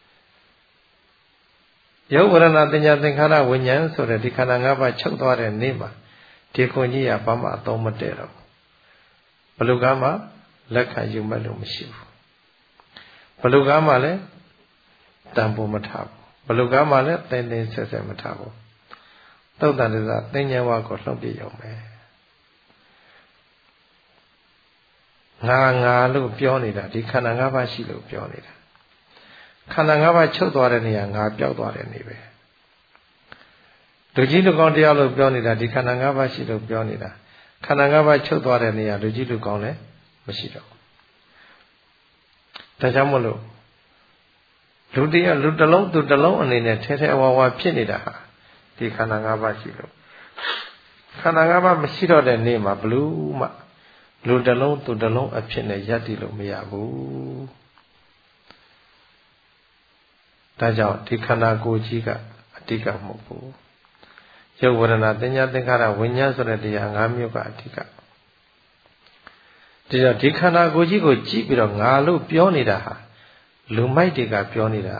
ရုပ်ဝေဒနာပညာသင်္ခါရဝိညာဉ်ဆိုတဲ့ဒီခန္ဓာ၅ပါးချုပ်သွားတဲ့နေ့မှာဒီခွန်ကြီးကဘာမှအသုံးမတည့်တော့ဘလူကမှလက်ခံယူမဲ့လို့မရှိဘူးဘလူကမှလည်းတန်ဖိုးမထားဘူးဘလူကမှလည်းတင်းတင်းဆက်ဆက်မထားဘူးသုတ်တန်တရားသင်္ញဝါကိုလှုပ်ပြရုံပဲငါလို့ပြောနေတာဒီခန္ဓာ၅ပါးရှိလို့ပြောနေတာခန္ဓာ၅ပါးချုပ်သွားတဲ့နေရာငါပျောက်သွားတဲ့နေပဲလူကြီးလူကောင်းတရားလို့ပြောနေတာဒီခန္ဓာ၅ပါးရှိလို့ပြောနေတာခန္ဓာ၅ပါးချုပ်သွားတဲ့နေရာလူကြီးလူကောင်းလည်းမရှိတော့ဒါကြောင့်မလို့လူတရားလူတစ်လုံးသူတစ်လုံးအနေနဲ့ထဲထဲဝါဝါဖြစ်နေတာဟာဒီခန္ဓာ၅ပါးရှိလို့ခန္ဓာ၅ပါးမရှိတော့တဲ့နေ့မှာဘလို့မှလူတစ်လုံးသူတစ်လုံးအဖြစ်နဲ့ရပ်တည်လို့မရဘူးဒါကြောင့်ဒီခန္ဓာကိုယ်ကြီးကအဓိကမဟုတ်ဘူးရုပ်ဝေဒနာသင်ညာသင်္ခါရဝိညာဉ်ဆိုတဲ့တရား၅မျိုးကအဓိကဒါကြောင့်ဒီခန္ဓာကိုယ်ကြီးကိုကြည့်ပြီးတော့ငါလို့ပြောနေတာဟာလူမိုက်တွေကပြောနေတာ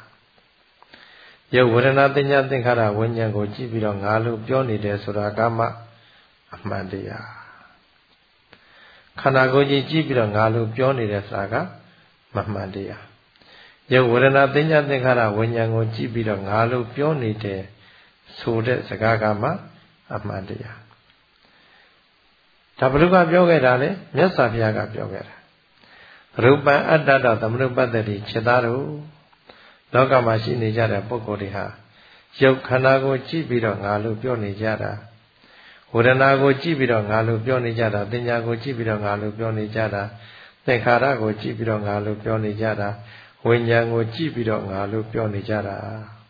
ရုပ်ဝေဒနာသင်ညာသင်္ခါရဝိညာဉ်ကိုကြည့်ပြီးတော့ငါလို့ပြောနေတယ်ဆိုတာကမှအမှန်တရားခန္ဓာကိုယ်ကြီးကြည့်ပြီးတော့ငါလို့ပြောနေတယ်ဆိုတာကမမှန်တရားရုပ်ဝေဒနာသင်ညာသင်္ခါရဝိညာဉ်ကိုကြည့်ပြီးတော့ငါလို့ပြောနေတယ်ဆိုတဲ့စကားကမှအမှန်တရားဒါဘုရားပြောခဲ့တာလေမြတ်စွာဘုရားကပြောခဲ့တာရူပံအတ္တတောသမနုပတ္တိခြေသားတို့လောကမှာရှိနေကြတဲ့ပုဂ္ဂိုလ်တွေဟာရုပ်ခန္ဓာကိုကြည့်ပြီးတော့ငါလို့ပြောနေကြတာဝေဒနာကိုကြည့်ပြီးတော့ငါလို့ပြောနေကြတာသင်ညာကိုကြည့်ပြီးတော့ငါလို့ပြောနေကြတာသင်္ခါရကိုကြည့်ပြီးတော့ငါလို့ပြောနေကြတာဝိညာဉ်ကိုကြည့်ပြီးတော့ငါလို့ပြောနေကြတာ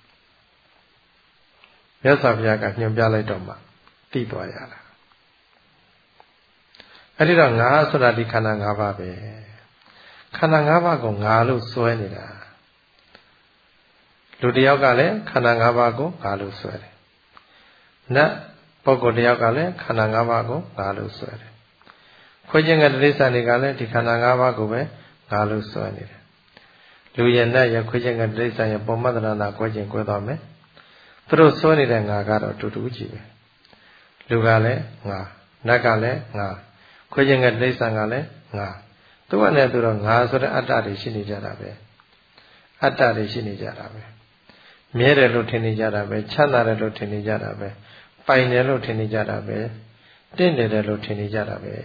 မြတ်စွာဘုရားကညွှန်ပြလိုက်တော့မှသိသွားရတာအဲ့ဒီတော့ငါဆိုတာဒီခန္ဓာ၅ပါးပဲခန္ဓာ၅ပါးကိုငါလို့စွဲနေတာလူတစ်ယောက်ကလည်းခန္ဓာ၅ပါးကိုငါလို့စွဲတယ်နတ်ပုဂ္ဂိုလ်တစ်ယောက်ကလည်းခန္ဓာ၅ပါးကိုငါလို့စွဲတယ်ခွေးချင်းကတိရစ္ဆာန်တွေကလည်းဒီခန္ဓာ၅ပါးကိုပဲငါလို့စွဲနေတယ်လူရနတ်ရခွေးချင်းကတိရစ္ဆာန်ရပုံမတ္တနာကွဲချင်းကွဲသွားမယ်သူတို့စွဲနေတဲ့ငါကတော့တူတူကြီးပဲလူကလည်းငါနတ်ကလည်းငါခွေးချင်းကတိရစ္ဆာန်ကလည်းငါသူကလည်းသူတော့ငါဆိုတဲ့အတ္တတွေရှိနေကြတာပဲအတ္တတွေရှိနေကြတာပဲမြဲတယ်လို့ထင်နေကြတာပဲချမ်းသာတယ်လို့ထင်နေကြတာပဲပိုင်တယ်လို့ထင်နေကြတာပဲတင့်တယ်လို့ထင်နေကြတာပဲ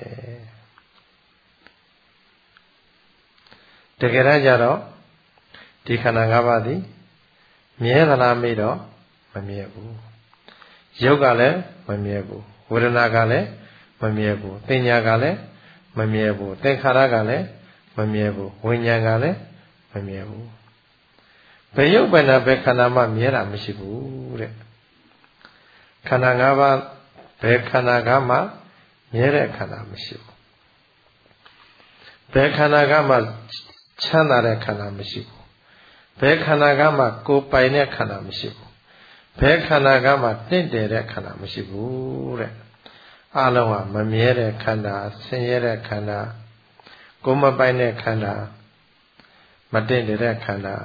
တကယ်ကြတော့ဒီခန္ဓာ၅ပါးသည်မြဲသလားမေးတော့မမြဲဘူးရုပ်ကလည်းမမြဲဘူးဝေဒနာကလည်းမမြဲဘူးသင်ညာကလည်းမမြဲဘူးသင်္ခါရကလည်းမမြဲဘူးဝိညာဉ်ကလည်းမမြဲဘူးဘယ်ရုပ်ဘယ်နာဘယ်ခန္ဓာမှမြဲတာမရှိဘူးတဲ့ခန္ဓာ၅ပါးဘယ်ခန္ဓာကမှမြဲတဲ့ခန္ဓာမရှိဘူးဘယ်ခန္ဓာကမှချမ်းသာတဲ့ခန္ဓာမရှိဘူးဘယ်ခန္ဓာကမှကိုယ်ပိုင်တဲ့ခန္ဓာမရှိဘူးဘယ်ခန္ဓာကမှတင့်တယ်တဲ့ခန္ဓာမရှိဘူးတဲ့အလုံးဟာမမြဲတဲ့ခန္ဓာဆင်းရဲတဲ့ခန္ဓာကိုယ်မပိုင်တဲ့ခန္ဓာမတင့်တယ်တဲ့ခန္ဓာ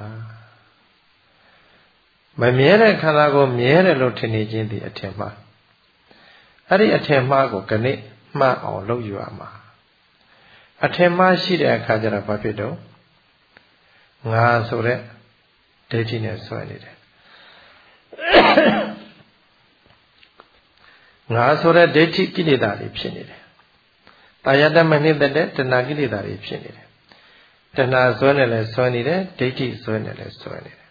မမြဲတဲ့ခန္ဓာကိုမြဲတယ်လို့ထင်နေခြင်းဒီအထင်မှားအဲ့ဒီအထင်မှားကိုခဏမှတ်အောင်လုပ်ယူရမှာအထင်မှားရှိတဲ့အခါကျတော့ဘာဖြစ်တော့ငါဆိုတဲ့ဒိဋ္ဌိနဲ့ဆွဲနေတယ်ငါဆိုတဲ့ဒိဋ္ဌိကိလေသာတွေဖြစ်နေတယ်။တာယတမနှိမ့်တဲ့တဏှာကိလေသာတွေဖြစ်နေတယ်။တဏှာဆွဲနေလဲဆွဲနေတယ်ဒိဋ္ဌိဆွဲနေလဲဆွဲနေတယ်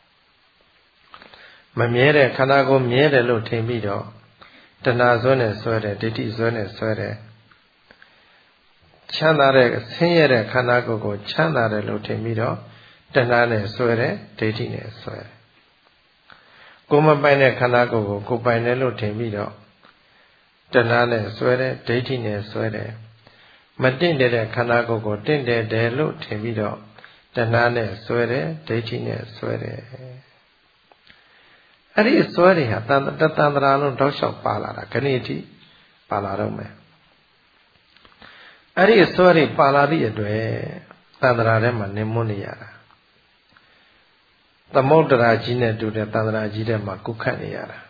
။မမြဲတဲ့ခန္ဓာကိုယ်မြဲတယ်လို့ထင်ပြီးတော့တဏှာဆွဲနေဆွဲတယ်ဒိဋ္ဌိဆွဲနေဆွဲတယ်ချမ်းသာတဲ့ဆင်းရဲတဲ့ခန္ဓာကိုယ်ကိုချမ်းသာတယ်လို့ထင်ပြီးတော့တဏှာနဲ့ဆွဲတယ်ဒိဋ္ဌိနဲ့ဆွဲတယ်ကိုယ်မပိုင်တဲ့ခန္ဓာကိုယ်ကိုကိုယ်ပိုင်တယ်လို့ထင်ပြီးတော့တဏှာနဲ့ဆွဲတယ်ဒိဋ္ဌိနဲ့ဆွဲတယ်မတင့်တဲ့ခန္ဓာကိုယ်ကိုတင့်တယ်လို့ထင်ပြီးတော့တဏှာနဲ့ဆွဲတယ်ဒိဋ္ဌိနဲ့ဆွဲတယ်အဲ့ဒီဆွဲတွေဟာတန်တရာလုံးတောက်လျှောက်ပါလာတာခဏိတိပါလာတော့မယ်အဲ့ဒီဆွဲတွေပါလာသည့်အတွက်တန်တရာထဲမှာနေမွန်းနေရတာသမုဒ္ဒရာကြီးနဲ့တူတဲ့တန်တရာကြီးထဲမှာကုခတ်နေရတာ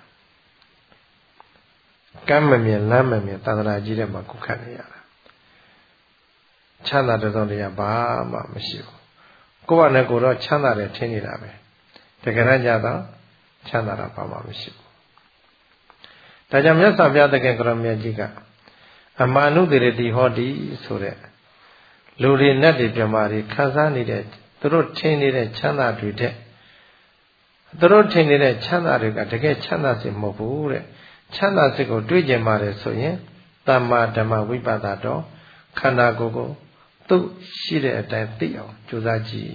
ကမ်းမမြင်လမ်းမမြင်တန်တရာကြီးထဲမှာကုခတ်နေရတာချမ်းသာတဲ့ဆုံးတရားဘာမှမရှိဘူးကိုယ့်ဘာနဲ့ကိုယ်တော့ချမ်းသာတယ်ထင်နေတာပဲတကယ်တမ်းကျတော့ချမ်းသာတာဘာမှမရှိဘူးဒါကြောင့်မြတ်စွာဘုရားသခင်ကရောမြတ်ကြီးကအမာနုတေရတိဟောတိဆိုတဲ့လူတွေနဲ့တွေပြမာတွေခံစားနေတဲ့သူတို့ထင်နေတဲ့ချမ်းသာတွေတဲ့သူတို့ထင်နေတဲ့ချမ်းသာတွေကတကယ်ချမ်းသာစေမဟုတ်ဘူးတဲ့ချမ်းသာစိတ်ကိုတွေးကြင်ပါတယ်ဆိုရင်သမ္မာဓမ္မဝိပဿနာတော့ခန္ဓာကိုယ်ကိုသူ့ရှိတဲ့အတိုင်းသိအောင်ကြိုးစားကြည့်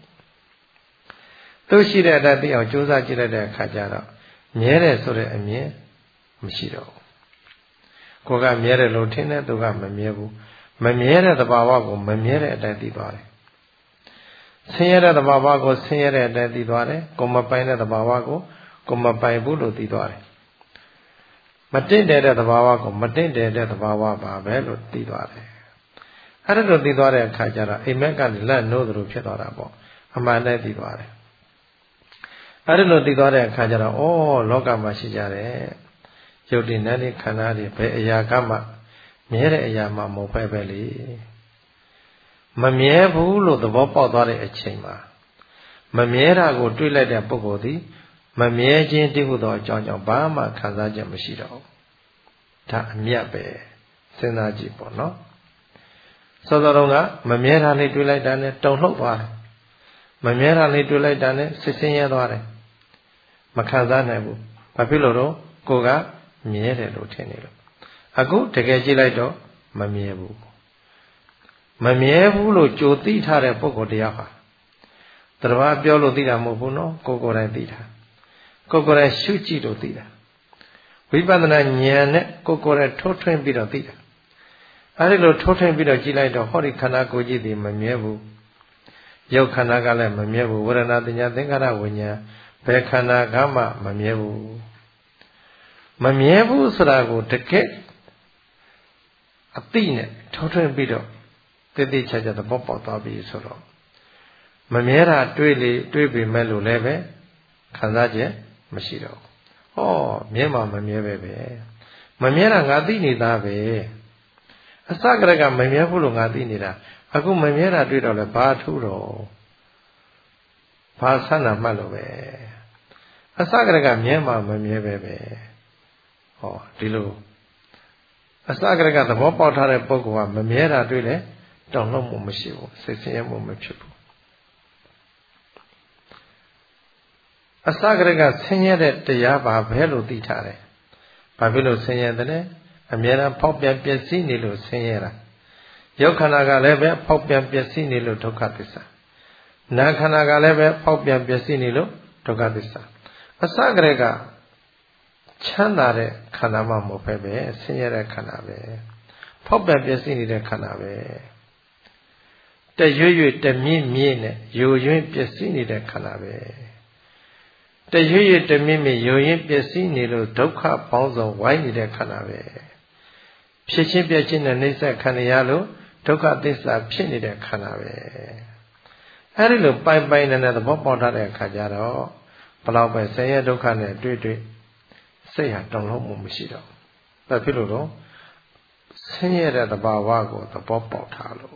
သူ့ရှိတဲ့အတိုင်းသိအောင်ကြိုးစားကြည့်လိုက်တဲ့အခါကျတော့မြဲတယ်ဆိုတဲ့အမြင်မရှိတော့ဘူးကိုယ်ကမြဲတယ်လို့ထင်တယ်သူကမမြဲဘူးမမြဲတဲ့သဘာဝကိုမမြဲတဲ့အတိုင်းသိသွားတယ်ဆင်းရဲတဲ့သဘာဝကိုဆင်းရဲတဲ့အတိုင်းသိသွားတယ်ကိုယ်မပိုင်တဲ့သဘာဝကိုကိုယ်မပိုင်ဘူးလို့သိသွားတယ်မတင့်တယ်တဲ့သဘာဝကိုမတင့်တယ်တဲ့သဘာဝပါပဲလို့သိသွားတယ်အဲ့ဒါလိုသိသွားတဲ့အခါကျတော့အိမ်မက်ကနေလက်နိုးသလိုဖြစ်သွားတာပေါ့အမှန်တည်းသိသွားတယ်အဲ့ဒါလိုသိသွားတဲ့အခါကျတော့ဩလောကမှာရှိကြတယ်ရုပ်တည်နံနေခန္ဓာတွေဘယ်အရာကမှမြဲတဲ့အရာမှမဟုတ်ပဲလေမမြဲဘူးလို့သဘောပေါက်သွားတဲ့အချိန်မှာမမြဲတာကိုတွေးလိုက်တဲ့ပုဂ္ဂိုလ်သည်မမြဲခြင်းတည်းဟုသောအကြောင်းကြောင့်ဘာမှခံစားချက်မရှိတော့ဘူးဒါအမြတ်ပဲစဉ်းစားကြည့်ပေါ့နော်စောစောတုန်းကမမြဲတာလေးတွေးလိုက်တာနဲ့တုန်လှုပ်သွားတယ်မမြဲတာလေးတွေးလိုက်တာနဲ့စစ်ဆင်းရဲသွားတယ်မခံစားနိုင်ဘူးဘာဖြစ်လို့တော့ကိုယ်ကမြဲတယ်လို့ထင်နေလို့အခုတကယ်ကြည့်လိုက်တော့မမြဲဘူးမမြဲဘူးလို့ကြိုသိထားတဲ့ပုဂ္ဂိုလ်တရားဟာတရားပြောလို့သိတာမဟုတ်ဘူးနော်ကိုယ်ကိုယ်တိုင်သိတာကိုယ်ကိုယ်တိုင်ရှုကြည့်လို့သိတာဝိပဿနာဉာဏ်နဲ့ကိုယ်ကိုယ်တိုင်ထိုးထွင်းပြီးတော့သိတာအဲဒီလိုထိုးထွင်းပြီးတော့ကြည့်လိုက်တော့ဟောဒီခန္ဓာကိုယ်ကြီးဒီမမြဲဘူးရုပ်ခန္ဓာကလည်းမမြဲဘူးဝေဒနာသင်ညာသင်္ခါရဝိညာဉ်ဘယ်ခန္ဓာကမှမမြဲဘူးမမြဲဘူးဆိုတာကိုတကယ်အသိနဲ့ထိုးထွင်းပြီးတော့တည်တည်ချာချာသဘောပေါက်သွားပြီဆိုတော့မမြဲတာတွေးပေမဲ့လို့လည်းပဲခံစားချက်မရှိတော့ဘူးဟောမြဲမှမမြဲပဲမမြဲတာငါသိနေတာပဲအစကတည်းကမမြဲဘူးလို့ငါသိနေတာအခုမမြဲတာတွေ့တော့လဲဘာထူးတော့ဘာဆန္ဒမှတ်လို့ပဲအစကတည်းကမြဲမှမမြဲပဲဟောဒီလိုအစကတည်းကသဘောပေါက်ထားတဲ့ပုဂ္ဂိုလ်ကမမြဲတာတွေ့လဲတောင်းလို့မရှိဘူးစိတ်ဆင်းရဲမှုမဖြစ်ဘူးအစကတည်းကဆင်းရဲတဲ့တရားပါပဲလို့သိထားတယ်ဘာဖြစ်လို့ဆင်းရဲတယ်လဲအမြဲတမ်းဖောက်ပြန်ပျက်စီးနေလို့ဆင်းရဲတာရုပ်ခန္ဓာကလည်းပဲဖောက်ပြန်ပျက်စီးနေလို့ဒုက္ခသစ္စာနာခန္ဓာကလည်းပဲဖောက်ပြန်ပျက်စီးနေလို့ဒုက္ခသစ္စာအစကတည်းကချမ်းသာတဲ့ခန္ဓာမှမဟုတ်ပဲဆင်းရဲတဲ့ခန္ဓာပဲဖောက်ပြန်ပျက်စီးနေတဲ့ခန္ဓာပဲတရွရွတမြင့်မြင့်နဲ့ယိုယွင်းပျက်စီးနေတဲ့ခန္ဓာပဲတရွရွတမြင့်မြင့်ယိုယွင်းပျက်စီးနေလို့ဒုက္ခပေါင်းစုံဝိုင်းနေတဲ့ခန္ဓာပဲဖြစ်ချင်းပြည့်ချင်းနဲ့နှိစ္စခံရလို့ဒုက္ခသစ္စာဖြစ်နေတဲ့ခန္ဓာပဲအဲဒီလိုပိုင်ပိုင်နဲ့သဘောပေါက်ထားတဲ့အခါကျတော့ဘလောက်ပဲဆင်းရဲဒုက္ခနဲ့တွေ့စိတ်ဟာတုန်လှုပ်မှုမရှိတော့ဒါဖြစ်လို့တော့ဆင်းရဲတဲ့သဘာဝကိုသဘောပေါက်ထားလို့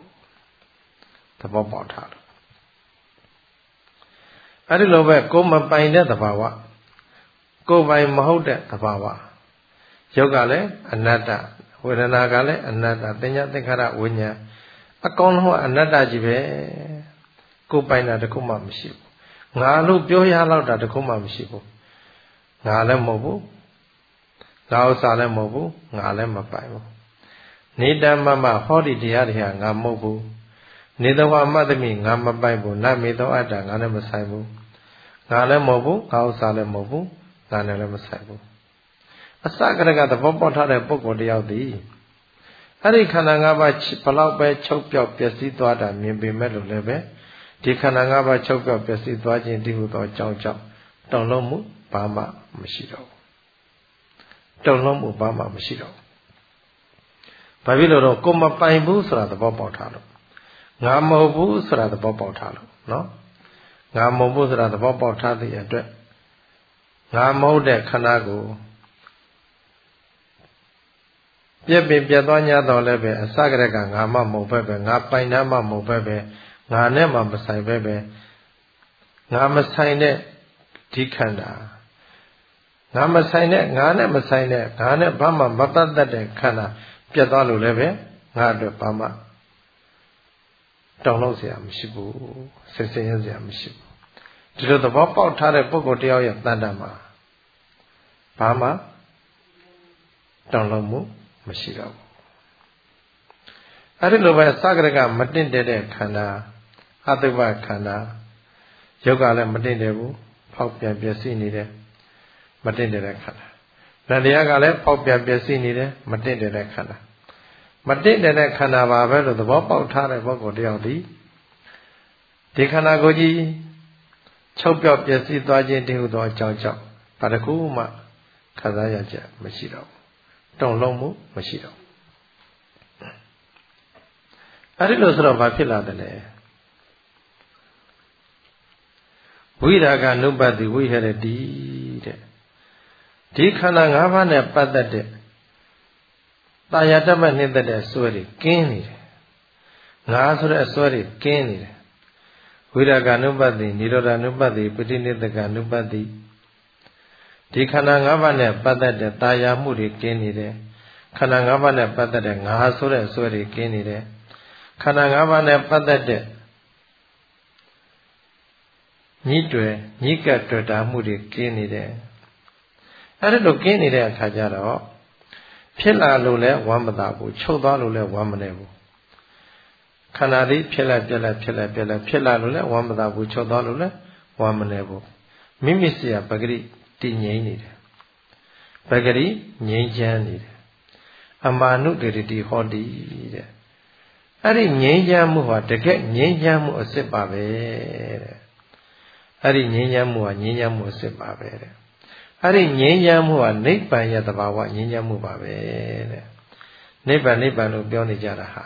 အဲဒီလိုပဲကိုယ်မပိုင်တဲ့သဘာဝကိုယ်ပိုင်မဟုတ်တဲ့သဘာဝရုပ်ကလည်းအနတ္တဝေဒနာကလည်းအနတ္တသင်္ညာသင်္ခါရဝိညာဉ်အကောင်လုံးကအနတ္တကြီးပဲကိုယ်ပိုင်တာတခုမှမရှိဘူးငါလို့ပြောရတော့တာတခုမှမရှိဘူးငါလည်းမဟုတ်ဘူးငါဥစ္စာလည်းမဟုတ်ဘူးငါလည်းမပိုင်ဘူးနေတမမဟောဒီတရားတွေဟာငါမဟုတ်ဘူးနေတော်အမတ်သမီးငါမပိုင်ဘူးနတ်မေတော်အတ္တငါလည်းမဆိုင်ဘူးငါလည်းမဟုတ်ဘူးငါဥစ္စာလည်းမဟုတ်ဘူးငါလည်းမဆိုင်ဘူးအစကတကသဘောပေါက်ထားတဲ့ပုဂ္ဂိုလ်တယောက်သည်အဲ့ဒီခန္ဓာ၅ပါးဘလောက်ပဲချုပ်ပြောက်ပျက်စီးသွားတာမြင်ပေမဲ့လို့လည်းပဲဒီခန္ဓာ၅ပါးချုပ်ပြောက်ပျက်စီးသွားခြင်းတည်ဟူသောအကြောင်းကြောင့်တုံ့လုံးမှုဘာမှမရှိတော့ဘူးတုံ့လုံးမှုဘာမှမရှိတော့ဘူးဘာဖြစ်လို့တော့ကိုမပိုင်ဘူးဆိုတာသဘောပေါက်ထားလို့ငါမဟုတ်ဘူးဆိုတာသဘောပေါက်ထားလို့နော်ငါမဟုတ်ဘူးဆိုတာသဘောပေါက်ထားတဲ့အတွက်ငါမဟုတ်တဲ့ခန္ဓာကိုပြက်ပင်ပြတ်သွား냐တော့လည်းပဲအစကတည်းကငါမှမဟုတ်ပဲငါပိုင်တာမှမဟုတ်ပဲငါနဲ့မှမဆိုင်ပဲငါမဆိုင်တဲ့ဒီခန္ဓာငါမဆိုင်တဲ့ငါနဲ့မဆိုင်တဲ့ငါနဲ့ဘာမှမပတ်သက်တဲ့ခန္ဓာပြတ်သွားလို့လည်းပဲငါအတွက်ဘာမှတောင်းလို့เสียမရှိဘူးစိတ်ဆင်းရဲเสียမရှိဘူးဒီလိုသဘောပေါက်ထားတဲ့ပုဂ္ဂိုလ်တယောက်ရဲ့တဏ္ဍာမှာဘာမှတောင်းလို့မှုမရှိတော့ဘူးအဲ့ဒီလိုပဲစကရကမတင့်တဲ့ခန္ဓာအတုပခန္ဓာယုတ်ကလည်းမတင့်တယ်ဘူးဖောက်ပြန်ပျက်စီးနေတယ်မတင့်တဲ့ခန္ဓာနတ်တရားကလည်းဖောက်ပြန်ပျက်စီးနေတယ်မတင့်တဲ့ခန္ဓာမတင့်တဲ့ခန္ဓာပါပဲလို့သဘောပေါက်ထားတဲ့ပုဂ္ဂိုလ်တယောက်ဒီခန္ဓာကိုယ်ကြီးချုပ်ပြောက်ပျက်စီးသွားခြင်းတည်းဟူသောအကြောင်းကြောင့်ဘာတစ်ခုမှခံစားရချက်မရှိတော့ဘူးတုံ့လုံးမှုမရှိတော့အဲ့ဒီလိုဆိုတော့ဘာဖြစ်လာတယ်လဲဝိရာဂ ानु ပတ္တိဝိဟရတိတဲ့ဒီခန္ဓာ၅ပါးနဲ့ပတ်သက်တဲ့တာယာတပတ်နှိမ့်တဲ့အစွဲတွေကင်းနေတယ်ငါဆိုတဲ့အစွဲတွေကင်းနေတယ်ဝိရာဂ ानु ပတ္တိនិရောဓ ानु ပတ္တိပဋိနိဒက ानु ပတ္တိဒီခန္ဓာ၅ပါးနဲ့ပတ်သက်တဲ့တာယာမှုတွေကင်းနေတယ်ခန္ဓာ၅ပါးနဲ့ပတ်သက်တဲ့ငါဆိုတဲ့အစွဲတွေကင်းနေတယ်ခန္ဓာ၅ပါးနဲ့ပတ်သက်တဲ့ညှိတွယ်ညှိကပ်တွေ့တာမှုတွေကင်းနေတယ်အဲ့ဒါလိုကင်းနေတဲ့အခါကျတော့ဖြစ်လာလို့လည်းဝမ်းမသာဘူးချုပ်သွားလို့လည်းဝမ်းမနေဘူးခန္ဓာသည်ဖြစ်လာပြက်လာဖြစ်လာပြက်လာဖြစ်လာလို့လည်းဝမ်းမသာဘူးချုပ်သွားလို့လည်းဝမ်းမနေဘူးမိမိစီရပဂရိတည်ငြိမ်နေတယ်ပဂရိငြိမ်းချမ်းနေတယ်အမာနုတေတိဟောတိတဲ့အဲ့ဒီငြိမ်းချမ်းမှုဟာတကယ်ငြိမ်းချမ်းမှုအစစ်ပါပဲတဲ့အဲ့ဒီငြိမ်းချမ်းမှုဟာငြိမ်းချမ်းမှုအစစ်ပါပဲတဲ့အဲ့ဒီငြိမ်းချမ်းမှုဟာနိဗ္ဗာန်ရဲ့သဘာဝငြိမ်းချမ်းမှုပါပဲတဲ့နိဗ္ဗာန်လို့ပြောနေကြတာဟာ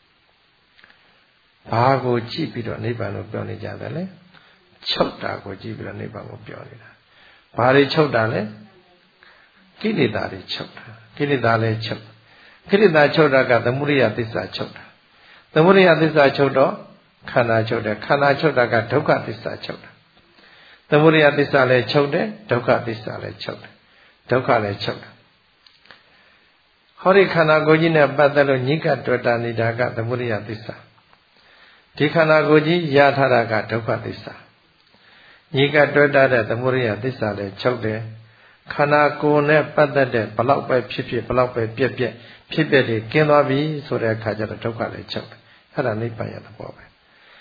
ဘာကိုကြည့်ပြီးတော့နိဗ္ဗာန်လို့ပြောနေကြတယ်လဲချုပ်တာကိုကြည့်ပြီးတော့နိဗ္ဗာန်ကိုပြောနေတာဘာတွေချုပ်တာလဲကိလေသာတွေချုပ်တာကိလေသာလည်းချုပ်ကိလေသာချုပ်တာကသမုဒိယသစ္စာချုပ်တာသမုဒိယသစ္စာချုပ်တော့ခန္ဓာချုပ်တယ်ခန္ဓာချုပ်တာကဒုက္ခသစ္စာချုပ်တာသမုဒိယသစ္စာလည်းချုပ်တယ်ဒုက္ခသစ္စာလည်းချုပ်တယ်ဒုက္ခလည်းချုပ်တယ်ဟောဒီခန္ဓာကိုယ်ကြီးနဲ့ပတ်သက်လို့ညှိကတွေ့တာနေတာကသမုဒိယသစ္စာဒီခန္ဓာကိုယ်ကြီးရထားတာကဒုက္ခသစ္စာညှိကတွေ့တာတဲ့သမုဒိယသစ္စာလည်းချုပ်တယ်ခန္ဓာကိုယ်နဲ့ပတ်သက်တဲ့ဘလောက်ပဲဖြစ်ဖြစ်ဘလောက်ပဲပြက်ပြက်ဖြစ်ပြက်တွေကင်းသွားပြီဆိုတဲ့အခါကျတော့ဒုက္ခလည်းချုပ်တယ်အဲ့ဒါနိဗ္ဗာန်ရဲ့သဘောပဲ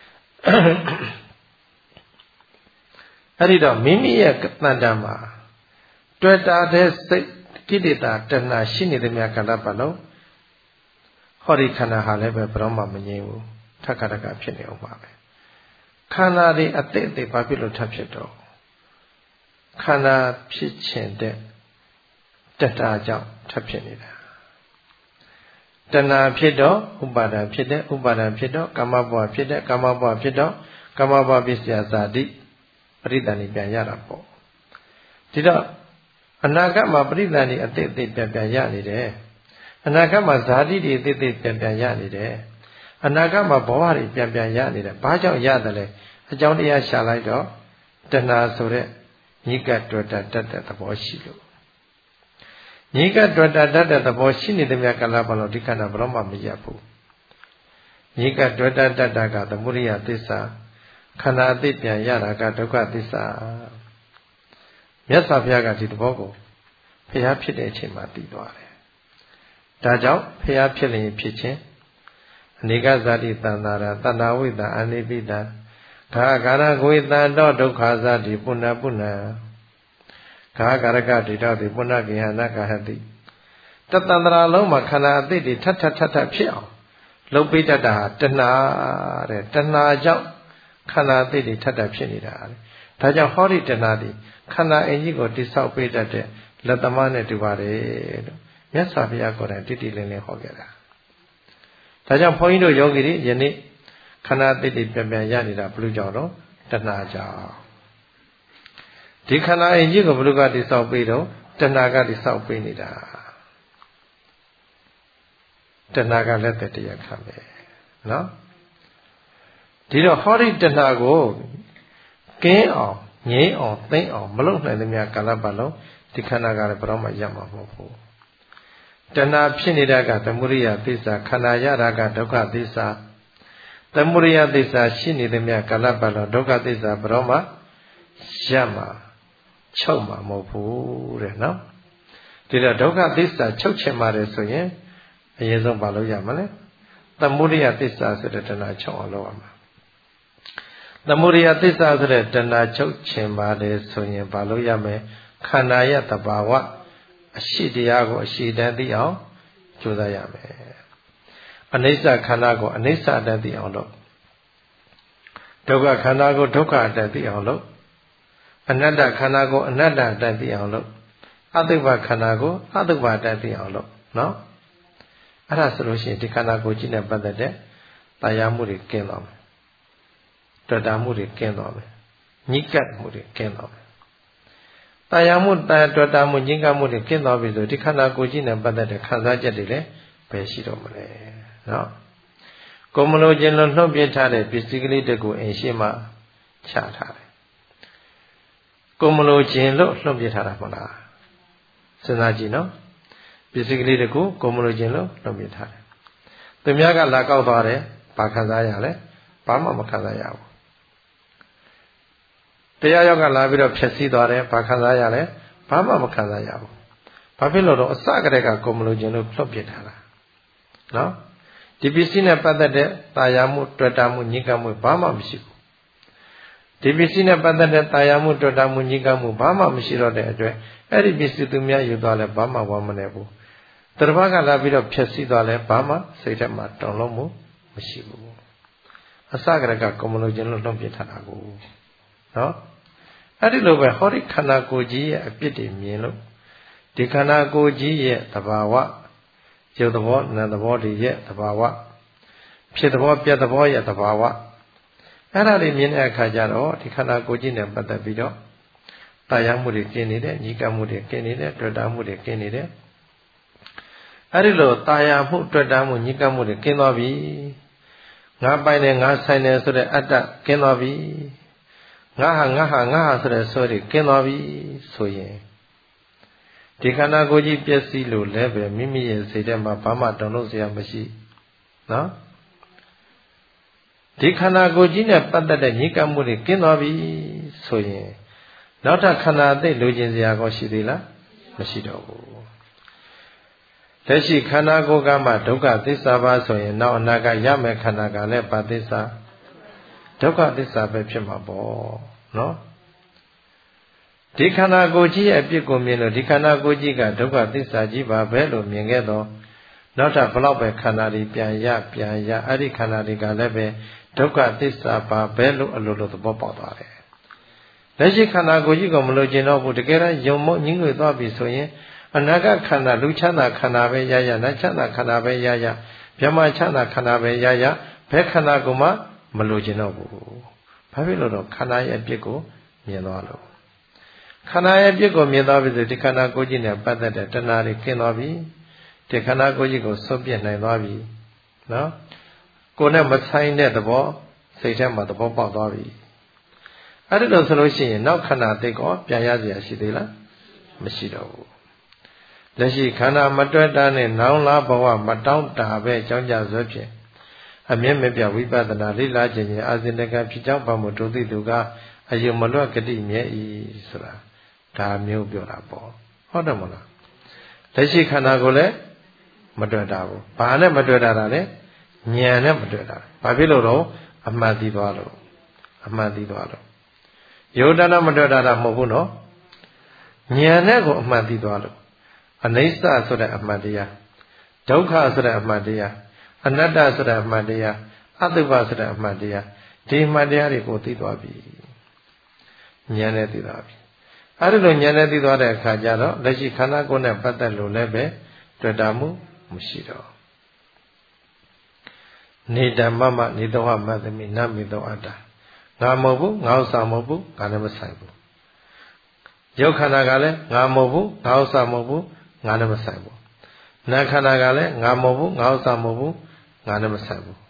အဲ့ဒီတော့မိမိရဲ့တဏ္ဍာမှာတွေ့တာတဲ့စိတ်ကိလေသာတဏှာရှိနေသည်များခန္ဓာပတ်လုံးဟောဒီခန္ဓာဟာလည်းပဲဘယ်တော့မှမငြိမ်ဘူးထပ်ခါတကဖြစ်နေအောင်ပါပဲခန္ဓာတွေအတိတ်အသေးဘာဖြစ်လို့ထပ်ဖြစ်တော့ခန္ဓာဖြစ်ခြင်းတဲ့တဏှာကြောင့်ထပ်ဖြစ်နေတာတဏှာဖြစ်တော့ဥပါဒံဖြစ်တဲ့ဥပါဒံဖြစ်တော့ကာမဘဝဖြစ်တဲ့ကာမဘဝဖြစ်တော့ကာမဘဝပစ္စယဇာတိပရိသန္တိပြန်ရတာပေါ့ဒီတော့အနာဂတ်မှာပရိသန္တိအတိတ်ပြန်ရနေတယ်အနာဂတ်မှာဇာတိတွေအတိတ်ပြန်ရနေတယ်အနာဂတ်မှာဘဝတွေပြန်ရနေတယ်ဘာကြောင့်ရတယ်လဲအကြောင်းတရားရှာလိုက်တော့တဏှာဆိုတဲ့ညိကတွေ့တာတတ်တဲ့သဘောရှိလို့ညိကတွေ့တာတတ်တဲ့သဘောရှိနေတဲ့မြတ်ကာလပတ်လုံးဒီခန္ဓာဘယ်တော့မှမရဘူးညိကတွေ့တာတတ်တာကသမုဒိယသစ္စာခန္ဓာအသိပြန်ရတာကဒုက္ခသစ္စာမြတ်စွာဘုရားကဒီသဘောကိုဖျားဖြစ်တဲ့အချိန်မှာသိသွားတယ်ဒါကြောင့်ဖျားဖြစ်လျင်ဖြစ်ခြင်းအနေကဇာတိတန်တာရတဏဝိတအနိပိတခါကာရဂဝိတံတောဒုက္ခဇာတိပုဏ္ဏပုဏ္ဏခါကာရကတိတောတိပုဏ္ဏကေဟနာကဟတိတတန္တရာလုံးမှာခန္ဓာအသိတွေထပ်ဖြစ်အောင်လုပ်ပိတ္တတာတဏှာတဲ့တဏှာကြောင့်ခန္ဓာအသိတွေထပ်ဖြစ်နေတာဒါကြောင့်ဟောဒီတဏှာဒီခန္ဓာအင်ကြီးကိုတိဆောက်ပိတ္တတဲ့လက်သမားနဲ့တူပါတယ်လို့မြတ်စွာဘုရားကိုယ်တိုင်တိတိလင်းလင်းဟောခဲ့တာဒါကြောင့်ဘုန်းကြီးတို့ယောဂီတွေယနေ့ခန္ဓာတိတိပြန်ပြန်ရနေတာဘုလူကြောင့်တော့တဏှာကြောင့်ဒီခန္ဓာအင်ကြီးကိုဘုလူကတိဆောက်ပြီးတော့တဏှာကတိဆောက်ပြီးနေတာတဏှာကလည်းတရားခံပဲနော်ဒီတော့ဟောဒီတဏှာကိုကင်းအောင်ငြိမ်းအောင်သိမ့်အောင်မလုပ်နိုင်သမျှကာလပတ်လုံးဒီခန္ဓာကလည်းဘယ်တော့မှရမှာမဟုတ်ဘူးတဏှာဖြစ်နေတာကသမုဒိယသစ္စာခန္ဓာရတာကဒုက္ခသစ္စာသမုဒိယသစ္စာရှိနေသမျှကာလပတ်လုံးဒုက္ခသစ္စာဘယ်တော့မှရမှာချုပ်မှာမဟုတ်ဘူးတဲ့နော်ဒီတော့ဒုက္ခသစ္စာချုပ်ချင်ပါတယ်ဆိုရင်အရင်ဆုံးမလုပ်ရမလဲသမုဒိယသစ္စာဆိုတဲ့တဏှာချုပ်အောင်လုပ်ရမှာသမုဒိယသစ္စာဆိုတဲ့တဏှာချုပ်ချင်ပါတယ်ဆိုရင်မလုပ်ရမယ်ခန္ဓာရဲ့တဘာဝအရှိတရားကိုအရှိတန်းသိအောင်ကြိုးစားရမယ်အနိစ္စခန္ဓာကိုအနိစ္စတန်းသိအောင်လုပ်ဒုက္ခခန္ဓာကိုဒုက္ခတန်းသိအောင်လုပ်အနတ္တခန္ဓာကိုအနတ္တတန်းသိအောင်လုပ်အတုပ္ပခန္ဓာကိုအတုပ္ပတန်းသိအောင်လုပ်နော်အဲ့ဒါဆိုလို့ရှိရင်ဒီခန္ဓာကိုယ်ကြီးနဲ့ပတ်သက်တဲ့တရားမှုတွေကင်းသွားမယ်တွေ့တာမှုတွေကင်းသွားမယ်ညှိကပ်မှုတွေကင်းသွားမယ်တရားမှုတွေ့တာမှုညှိကပ်မှုတွေကင်းသွားပြီဆိုဒီခန္ဓာကိုယ်ကြီးနဲ့ပတ်သက်တဲ့ခံစားချက်တွေလည်းပဲရှိတော့မလဲနော်ကိုမလို့ခြင်းလို့နှုတ်ပြထားတဲ့ပစ္စည်းကလေးတကူအိမ်ရှိမှချထားတယ်ကိုမလို့ခြင်းလို့နှုတ်ပြထားတာမဟုတ်လားစဉ်းစားကြည့်နော်ပစ္စည်းကလေးတကူကိုမလို့ခြင်းလို့နှုတ်ပြထားတယ်သူများကလာကောက်သွားတယ်ဘာခံစားရလဲဘာမှမခံစားရဘူးတရားရောက်ကလာပြီးတော့ဖြည့်ဆည်းသွားတယ်ဘာခံစားရလဲဘာမှမခံစားရဘူးဘာဖြစ်လို့တော့အစကတည်းကကိုမလို့ခြင်းလို့လှုပ်ပြထားတာနော်ဒီပစ္စည်းနဲ့ပတ်သက်တဲ့တာယာမှုတွေ့တာမှုညှိကပ်မှုဘာမှမရှိဘူးဒီပစ္စည်းနဲ့ပတ်သက်တဲ့တာယာမှုတွေ့တာမှုညှိကပ်မှုဘာမှမရှိတော့တဲ့အတွက်အဲ့ဒီပစ္စည်းသူများယူသွားလဲဘာမှဝမ်းမနေဘူးတရဘာကလာပြီးတော့ဖြည့်ဆည်းသွားလဲဘာမှစိတ်ထဲမှာတောင်းလို့မှုမရှိဘူးအစကတည်းကကိုမလို့ခြင်းလို့လှုပ်ပြထားတာကိုနော်အဲ့ဒီလိုပဲဟောဒီခန္ဓာကိုယ်ကြီးရဲ့အပြစ်တွေမြင်လို့ဒီခန္ဓာကိုယ်ကြီးရဲ့သဘာဝရုပ်သဘောနာမ်သဘောတွေရဲ့သဘာဝဖြစ်သဘောပြတ်သဘောရဲ့သဘာဝအဲ့ဒါတွေမြင်တဲ့အခါကျတော့ဒီခန္ဓာကိုယ်ကြီးနဲ့ပတ်သက်ပြီးတော့တရားမှုတွေကင်းနေတယ်ညီကမှုတွေကင်းနေတယ်တွေ့တာမှုတွေကင်းနေတယ်အဲ့ဒီလိုတရားမှုတွေ့တာမှုညီကမှုတွေကင်းသွားပြီငါပိုင်တယ်ငါဆိုင်တယ်ဆိုတဲ့အတ္တကင်းသွားပြီငါဟာဆိုတဲ့ဆိုတွေကင်းသွားပြီဆိုရင်ဒီခန္ဓာကိုယ်ကြီးပျက်စီးလို့လည်းပဲမိမိရဲ့စိတ်ထဲမှာဘာမှတုံ့လို့စရာမရှိနော်ဒီခန္ဓာကိုယ်ကြီးနဲ့ပတ်သက်တဲ့ညှိကပ်မှုတွေကင်းသွားပြီဆိုရင်နောက်ထပ်ခန္ဓာအသိလိုချင်စရာကောရှိသေးလားမရှိတော့ဘူးလက်ရှိခန္ဓာကိုယ်ကမှဒုက္ခသစ္စာပါဆိုရင်နောက်အနာဂတ်ရမယ်ခန္ဓာကလည်းဘာသစ္စာဒုက္ခသစ္စာပဲဖြစ်မှာပေါ့နော်ဒီခန္ဓာကိုယ်ကြီးရဲ့အပြစ်ကိုမြင်လို့ဒီခန္ဓာကိုယ်ကြီးကဒုက္ခသစ္စာကြီးပါပဲလို့မြင်ခဲ့တော့နောက်ထပ်ဘလောက်ပဲခန္ဓာတွေပြန်ရအဲ့ဒီခန္ဓာတွေကလည်းပဲဒုက္ခသစ္စာပါပဲလို့အလိုလိုသဘောပေါက်သွားတယ်လက်ရှိခန္ဓာကိုယ်ကြီးကိုမလို့ကျင်တော့ဘူးတကယ်တော့ယုံမညှင်းငွေသွားပြီဆိုရင်အနာဂတ်ခန္ဓာလူချမ်းသာခန္ဓာပဲရနတ်ချမ်းသာခန္ဓာပဲရဗြဟ္မာချမ်းသာခန္ဓာပဲရဘယ်ခန္ဓာကိုမှမလို့ကျင်တော့ဘူးဘာဖြစ်လို့တော့ခန္ဓာရဲ့အပြစ်ကိုမြင်သွားလို့ခန္ဓာရဲ့အပြစ်ကိုမြင်သွားပြီဆိုဒီခန္ဓာကိုယ်ကြီးနဲ့ပတ်သက်တဲ့တဏှာတွေကင်းသွားပြီဒီခန္ဓာကိုယ်ကြီးကိုဆွတ်ပြစ်နိုင်သွားပြီနော်ကိုယ်နဲ့မဆိုင်တဲ့သဘောစိတ်ထဲမှာသဘောပေါက်သွားပြီအဲ့ဒီလိုဆိုလို့ရှိရင်နောက်ခန္ဓာသိကောပြန်ရစရာရှိသေးလားမရှိတော့ဘူးလက်ရှိခန္ဓာမတွက်တာနဲ့နောင်လာဘဝမတောင်းတာပဲအကြောင်းကြစွဲဖြင့်အမြဲမပြဝိပဿနာလိလာခြင်းအာဇင်တကဖြစ်ကြောင်းပါမှုဒုတိသူကအယုံမလွတ်ဂတိမြဲဤဆိုတာဒါမျိုးပြောတာပေါ့ဟုတ်တယ်မလားလက်ရှိခန္ဓာကိုလည်းမတွေ့တာဘူးဘာနဲ့မတွေ့တာလဲဉာဏ်နဲ့မတွေ့တာဘာဖြစ်လို့တော့အမှန်သိသွားလို့ယောဒနာမတွေ့တာမဟုတ်ဘူးနော်ဉာဏ်နဲ့ကိုအမှန်သိသွားလို့အနိစ္စဆိုတဲ့အမှန်တရားဒုက္ခဆိုတဲ့အမှန်တရားအနတ္တဆိုတဲ့အမှန်တရားအတုပဆိုတဲ့အမှန်တရားဒီအမှန်တရားတွေကိုသိသွားပြီဉာဏ်နဲ့သိသွားပြီအဲ့ဒီလိုဉာဏ်နဲ့သိသွားတဲ့အခါကျတော့လက်ရှိခန္ဓာကိုယ်နဲ့ပတ်သက်လို့လည်းပဲတွေ့တာမှုမရှိတော့နေတ္တမမနေတောဟမတ္တမိနမေတောအတ္တငါမဟုတ်ဘူးငါဥစ္စာမဟုတ်ဘူးငါလည်းမဆိုင်ဘူးရုပ်ခန္ဓာကလည်းငါမဟုတ်ဘူးငါဥစ္စာမဟုတ်ဘူးငါလည်းမဆိုင်ဘူးနာခန္ဓာကလည်းငါမဟုတ်ဘူးငါဥစ္စာမဟုတ်ဘူးငါလည်းမဆိုင်ဘူး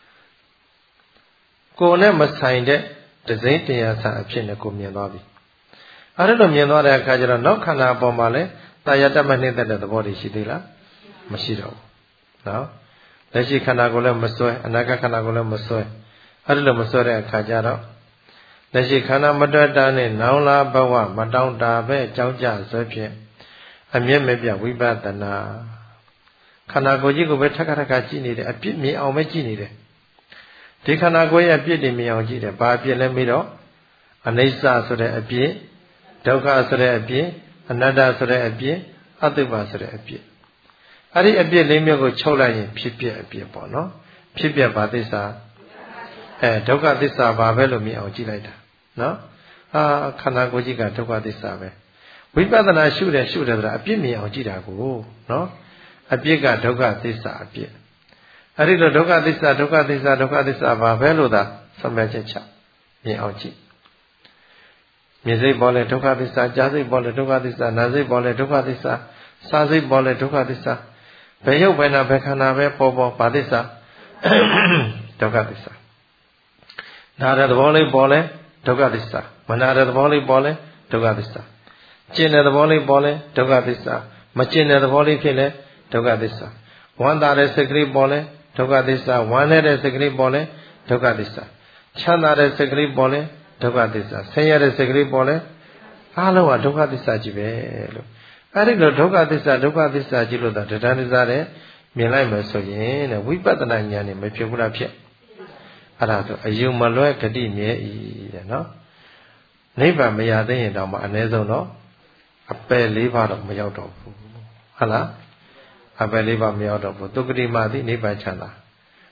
ကိုယ်နဲ့မဆိုင်တဲ့တစိမ့်တရားစာအဖြစ်နဲ့ကိုမြင်သွားပြီအဲ့ဒါလိုမြင်သွားတဲ့အခါကျတော့နောက်ခန္ဓာအပေါ်မှာလည်းတာယတမနှိမ့်တဲ့သဘောတွေရှိသေးလားမရှိတော့ဘူးနော်လက်ရှိခန္ဓာကိုလည်းမစွဲအနာဂတ်ခန္ဓာကိုလည်းမစွဲအဲ့ဒါလိုမစွဲတဲ့အခါကျတော့လက်ရှိခန္ဓာမတွက်တာနဲ့နောင်လာဘဝမတောင်းတာပဲအကြောင်းကြစွဲဖြင့်အမျက်မပြဝိပဿနာခန္ဓာကိုယ်ကြီးကိုပဲထက်ခါထက်ခါကြည့်နေတယ်အပြစ်မြင်အောင်ပဲကြည့်နေတယ်ဒီခန္ဓာကိုယ်ရဲ့အပြစ်တွေမြင်အောင်ကြည့်တယ်ဘာအပြစ်လဲမေးတော့အနိစ္စဆိုတဲ့အပြစ်ဒုက္ခဆိုတဲ့အပြစ်အနတ္တဆိုတဲ့အပြစ်အတုပဆိုတဲ့အပြစ်အဲ့ဒီအပြစ်လေးမျိုးကိုချုပ်လိုက်ရင်ဖြစ်ပြအပြစ်ပေါ့နော်ဖြစ်ပြဘာသစ္စာဒုက္ခသစ္စာဘာပဲလို့မြင်အောင်ကြည့်လိုက်တာနော်ခန္ဓာကိုယ်ကြီးကဒုက္ခသစ္စာပဲဝိပဿနာရှုတယ်ဆိုတာအပြစ်မြင်အောင်ကြည့်တာကိုနော်အပြစ်ကဒုက္ခသစ္စာအပြစ်အဲ့ဒီလိုဒုက္ခသစ္စာဘာပဲလို့သာဆုံးဖြတ်ချက်ချမြင်အောင်ကြည့်မြင်စိတ်ပေါ်လဲဒုက္ခသစ္စာကြားစိတ်ပေါ်လဲဒုက္ခသစ္စာနာစိတ်ပေါ်လဲဒုက္ခသစ္စာစားစိတ်ပေါ်လဲဒုက္ခသစ္စာဘယ်ရုပ်ဘယ်နာဘယ်ခန္ဓာပဲပေါ်ဘာသစ္စာဒုက္ခသစ္စာနာတဲ့သဘောလေးပေါ်လဲဒုက္ခသစ္စာမနာတဲ့သဘောလေးပေါ်လဲဒုက္ခသစ္စာကျင်တဲ့သဘောလေးပေါ်လဲဒုက္ခသစ္စာမကျင်တဲ့သဘောလေးဖြစ်လဲဒုက္ခသစ္စာဝမ်းသာတဲ့စိတ်ကလေးပေါ်လဲဒုက္ခသစ္စာဝမ်းနေတဲ့စိတ်ကလေးပေါ်လဲဒုက္ခသစ္စာချမ်းသာတဲ့စိတ်ကလေးပေါ်လဲဒုက္ခသစ္စာဆင်းရဲတဲ့စိတ်ကလေးပေါ်လဲအားလုံးကဒုက္ခသစ္စာကြီးပဲလို့အဲ့ဒီလိုဒုက္ခသစ္စာကြီးလို့သာတဏှာသစ္စာတဲ့မြင်လိုက်မယ်ဆိုရင်တဲ့ဝိပဿနာဉာဏ်နဲ့မဖြစ်ဘူးလားဖြစ်အဲ့ဒါဆိုအယုံမလွဲဂတိမြဲဤတဲ့နော်နိဗ္ဗာန်မရသေးရင်တောင်မှအ ਨੇ ဆုံးတော့အပယ်၄ပါးတော့မရောက်တော့ဘူးဟုတ်လားအပယ်၄ပါးမရောက်တော့ဘူးသုဂတိမသိနိဗ္ဗာန်ချမ်းသာ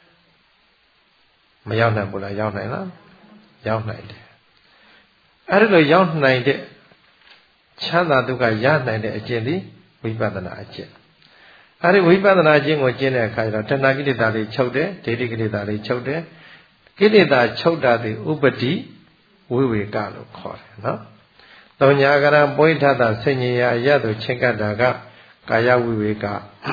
မရောက်နိုင်ဘူးလားရောက်နိုင်လားရောက်နိုင်တယ်အဲ့ဒီလိုရောက်နိုင်တဲ့ချမ်းသာဒုက္ခရနိုင်တဲ့အကျင့်ဒီဝိပဿနာအကျင့်အဲ့ဒီဝိပဿနာအကျင့်ကိုကျင့်တဲ့အခါကျတော့တဏှာကိလေသာတွေချုပ်တယ်ဒိဋ္ဌိကိလေသာတွေချုပ်တယ်ကိလေသာချုပ်တာဒီဥပတိဝိဝေကလို့ခေါ်တယ်နော်။တောညာကရံပွိဋ္ဌတာဆင်ញရာအရသို့ချင့်ကပ်တာကကာယဝိဝေက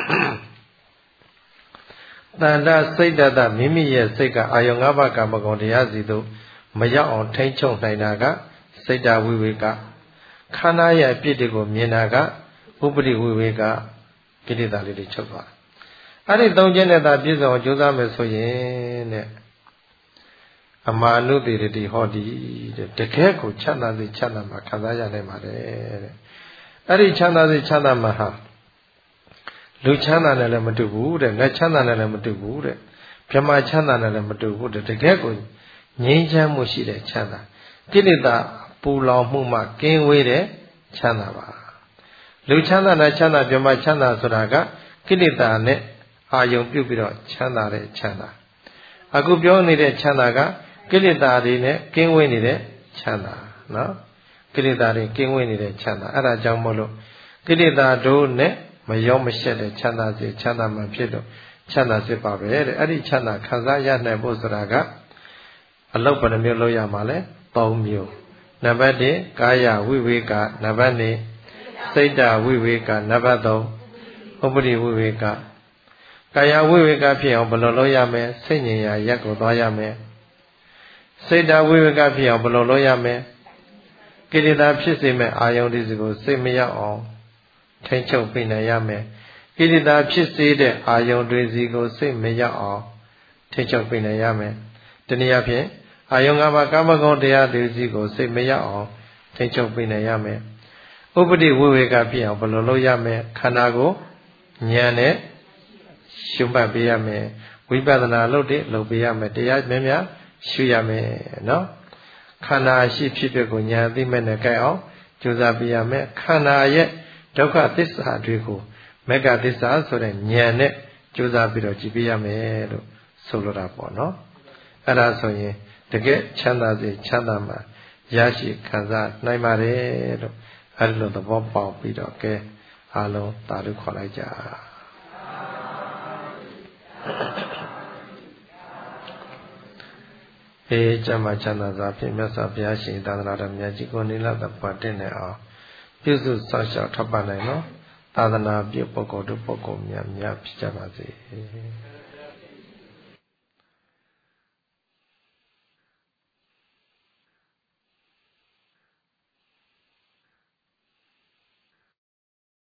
တဏ္ဍစိတ်တမိမိရဲ့စိတ်ကအာယုံ၅ပါးကာမဂုဏ်တရားစီသို့မရောက်အောင်ထိန်းချုပ်နိုင်တာကစိတ်တဝိဝေကခန္ဓာရဲ့အပြစ်တွေကိုမြင်တာကဥပတိဝိဝေကကိလေသာလေးတွေချုပ်သွား။အဲ့ဒီသုံးခြင်းနဲ့သာပြည့်စုံအောင်ကြိုးစားမယ်ဆိုရင်တဲ့အမာနုတေရတိဟောတိတဲ့တကယ်ကိုချမ်းသာစေချမ်းသာမှာခံစားရနိုင်ပါတယ်တဲ့အဲ့ဒီချမ်းသာစေချမ်းသာမှာဟာလူချမ်းသာနဲ့လည်းမတူဘူးတဲ့ငါချမ်းသာနဲ့လည်းမတူဘူးတဲ့ဗြဟ္မာချမ်းသာနဲ့လည်းမတူဘူးတဲ့တကယ်ကိုငြိမ်းချမ်းမှုရှိတဲ့ချမ်းသာကိလေသာပူလောင်မှုမှကင်းဝေးတဲ့ချမ်းသာပါလူချမ်းသာနဲ့ချမ်းသာဗြဟ္မာချမ်းသာဆိုတာကကိလေသာနဲ့အာယုံပြုတ်ပြီးတော့ချမ်းသာတဲ့ချမ်းသာအခုပြောနေတဲ့ချမ်းသာကကိလေသာတွေနဲ့ကင်းဝေးနေတဲ့ချမ်းသာနော်ကိလေသာတွေကင်းဝေးနေတဲ့ချမ်းသာအဲ့ဒါကြောင့်မို့လို့ကိလေသာတို့နဲ့မရောမရှက်တဲ့ချမ်းသာစေချမ်းသာမှဖြစ်လို့ချမ်းသာစစ်ပါပဲတဲ့အဲ့ဒီချမ်းသာခံစားရနိုင်ဖို့ဆိုတာကအလောက်ဘယ်နှမျိုးလုပ်ရမှာလဲ၃မျိုးနံပါတ်1ကာယဝိဝေကနံပါတ်2စိတ်တဝိဝေကနံပါတ်3ဥပရိဝိဝေကကာယဝိဝေကဖြစ်အောင်ဘယ်လိုလုပ်ရမလဲစိတ်ဉာဏ်ရာရက်ကိုသွားရမယ်စိတ်ဓာဝိဝကဖြစ်အောင်ဘယ်လိုလုပ်ရမလဲကိလေသာဖြစ်စေမဲ့အာယုန်တွေကိုစိတ်မရောက်အောင်ထိန်းချုပ်ပေးနိုင်ရမယ်ကိလေသာဖြစ်စေတဲ့အာယုန်တွေစီကိုစိတ်မရောက်အောင်ထိန်းချုပ်ပေးနိုင်ရမယ်တနည်းအားဖြင့်အာယုန်ကမှာကာမဂုဏ်တရားတွေစီကိုစိတ်မရောက်အောင်ထိန်းချုပ်ပေးနိုင်ရမယ်ဥပတိဝိဝေကဖြစ်အောင်ဘယ်လိုလုပ်ရမလဲခန္ဓာကိုဉာဏ်နဲ့ရှုမှတ်ပေးရမယ်ဝိပဿနာလုပ်ပေးရမယ်တရားများများရှုရမယ်နော်ခန္ဓာရှိဖြစ်ဖြစ်ကိုဉာဏ်သိမဲ့နဲ့ကြိုက်အောင်ကြိုးစားပေးရမယ်ခန္ဓာရဲ့ဒုက္ခသစ္စာတွေကိုမေဃသစ္စာဆိုတဲ့ဉာဏ်နဲ့ကြိုးစားပြီးတော့ကြည့်ပေးရမယ်လို့ဆိုလိုတာပေါ့နော်အဲ့ဒါဆိုရင်တကယ်ချမ်းသာစေချမ်းသာမှာရရှိခံစားနိုင်ပါတယ်လို့အဲ့လိုသဘောပေါက်ပြီးတော့ကဲအားလုံးသာဓုခေါ်လိုက်ကြကျမ်းမာချမ်းသာစွာဖြင့်မြတ်စွာဘုရားရှင်သာသနာတော်မြတ်ကြီးကိုနိလသပတ်တဲ့နဲ့အောင်ပြုစုစောင့်ရှောက်ထောက်ပံ့နိုင်နော်သာသနာပြုပုဂ္ဂိုလ်တို့ပုဂ္ဂိုလ်များဖြစ်ကြပါစေ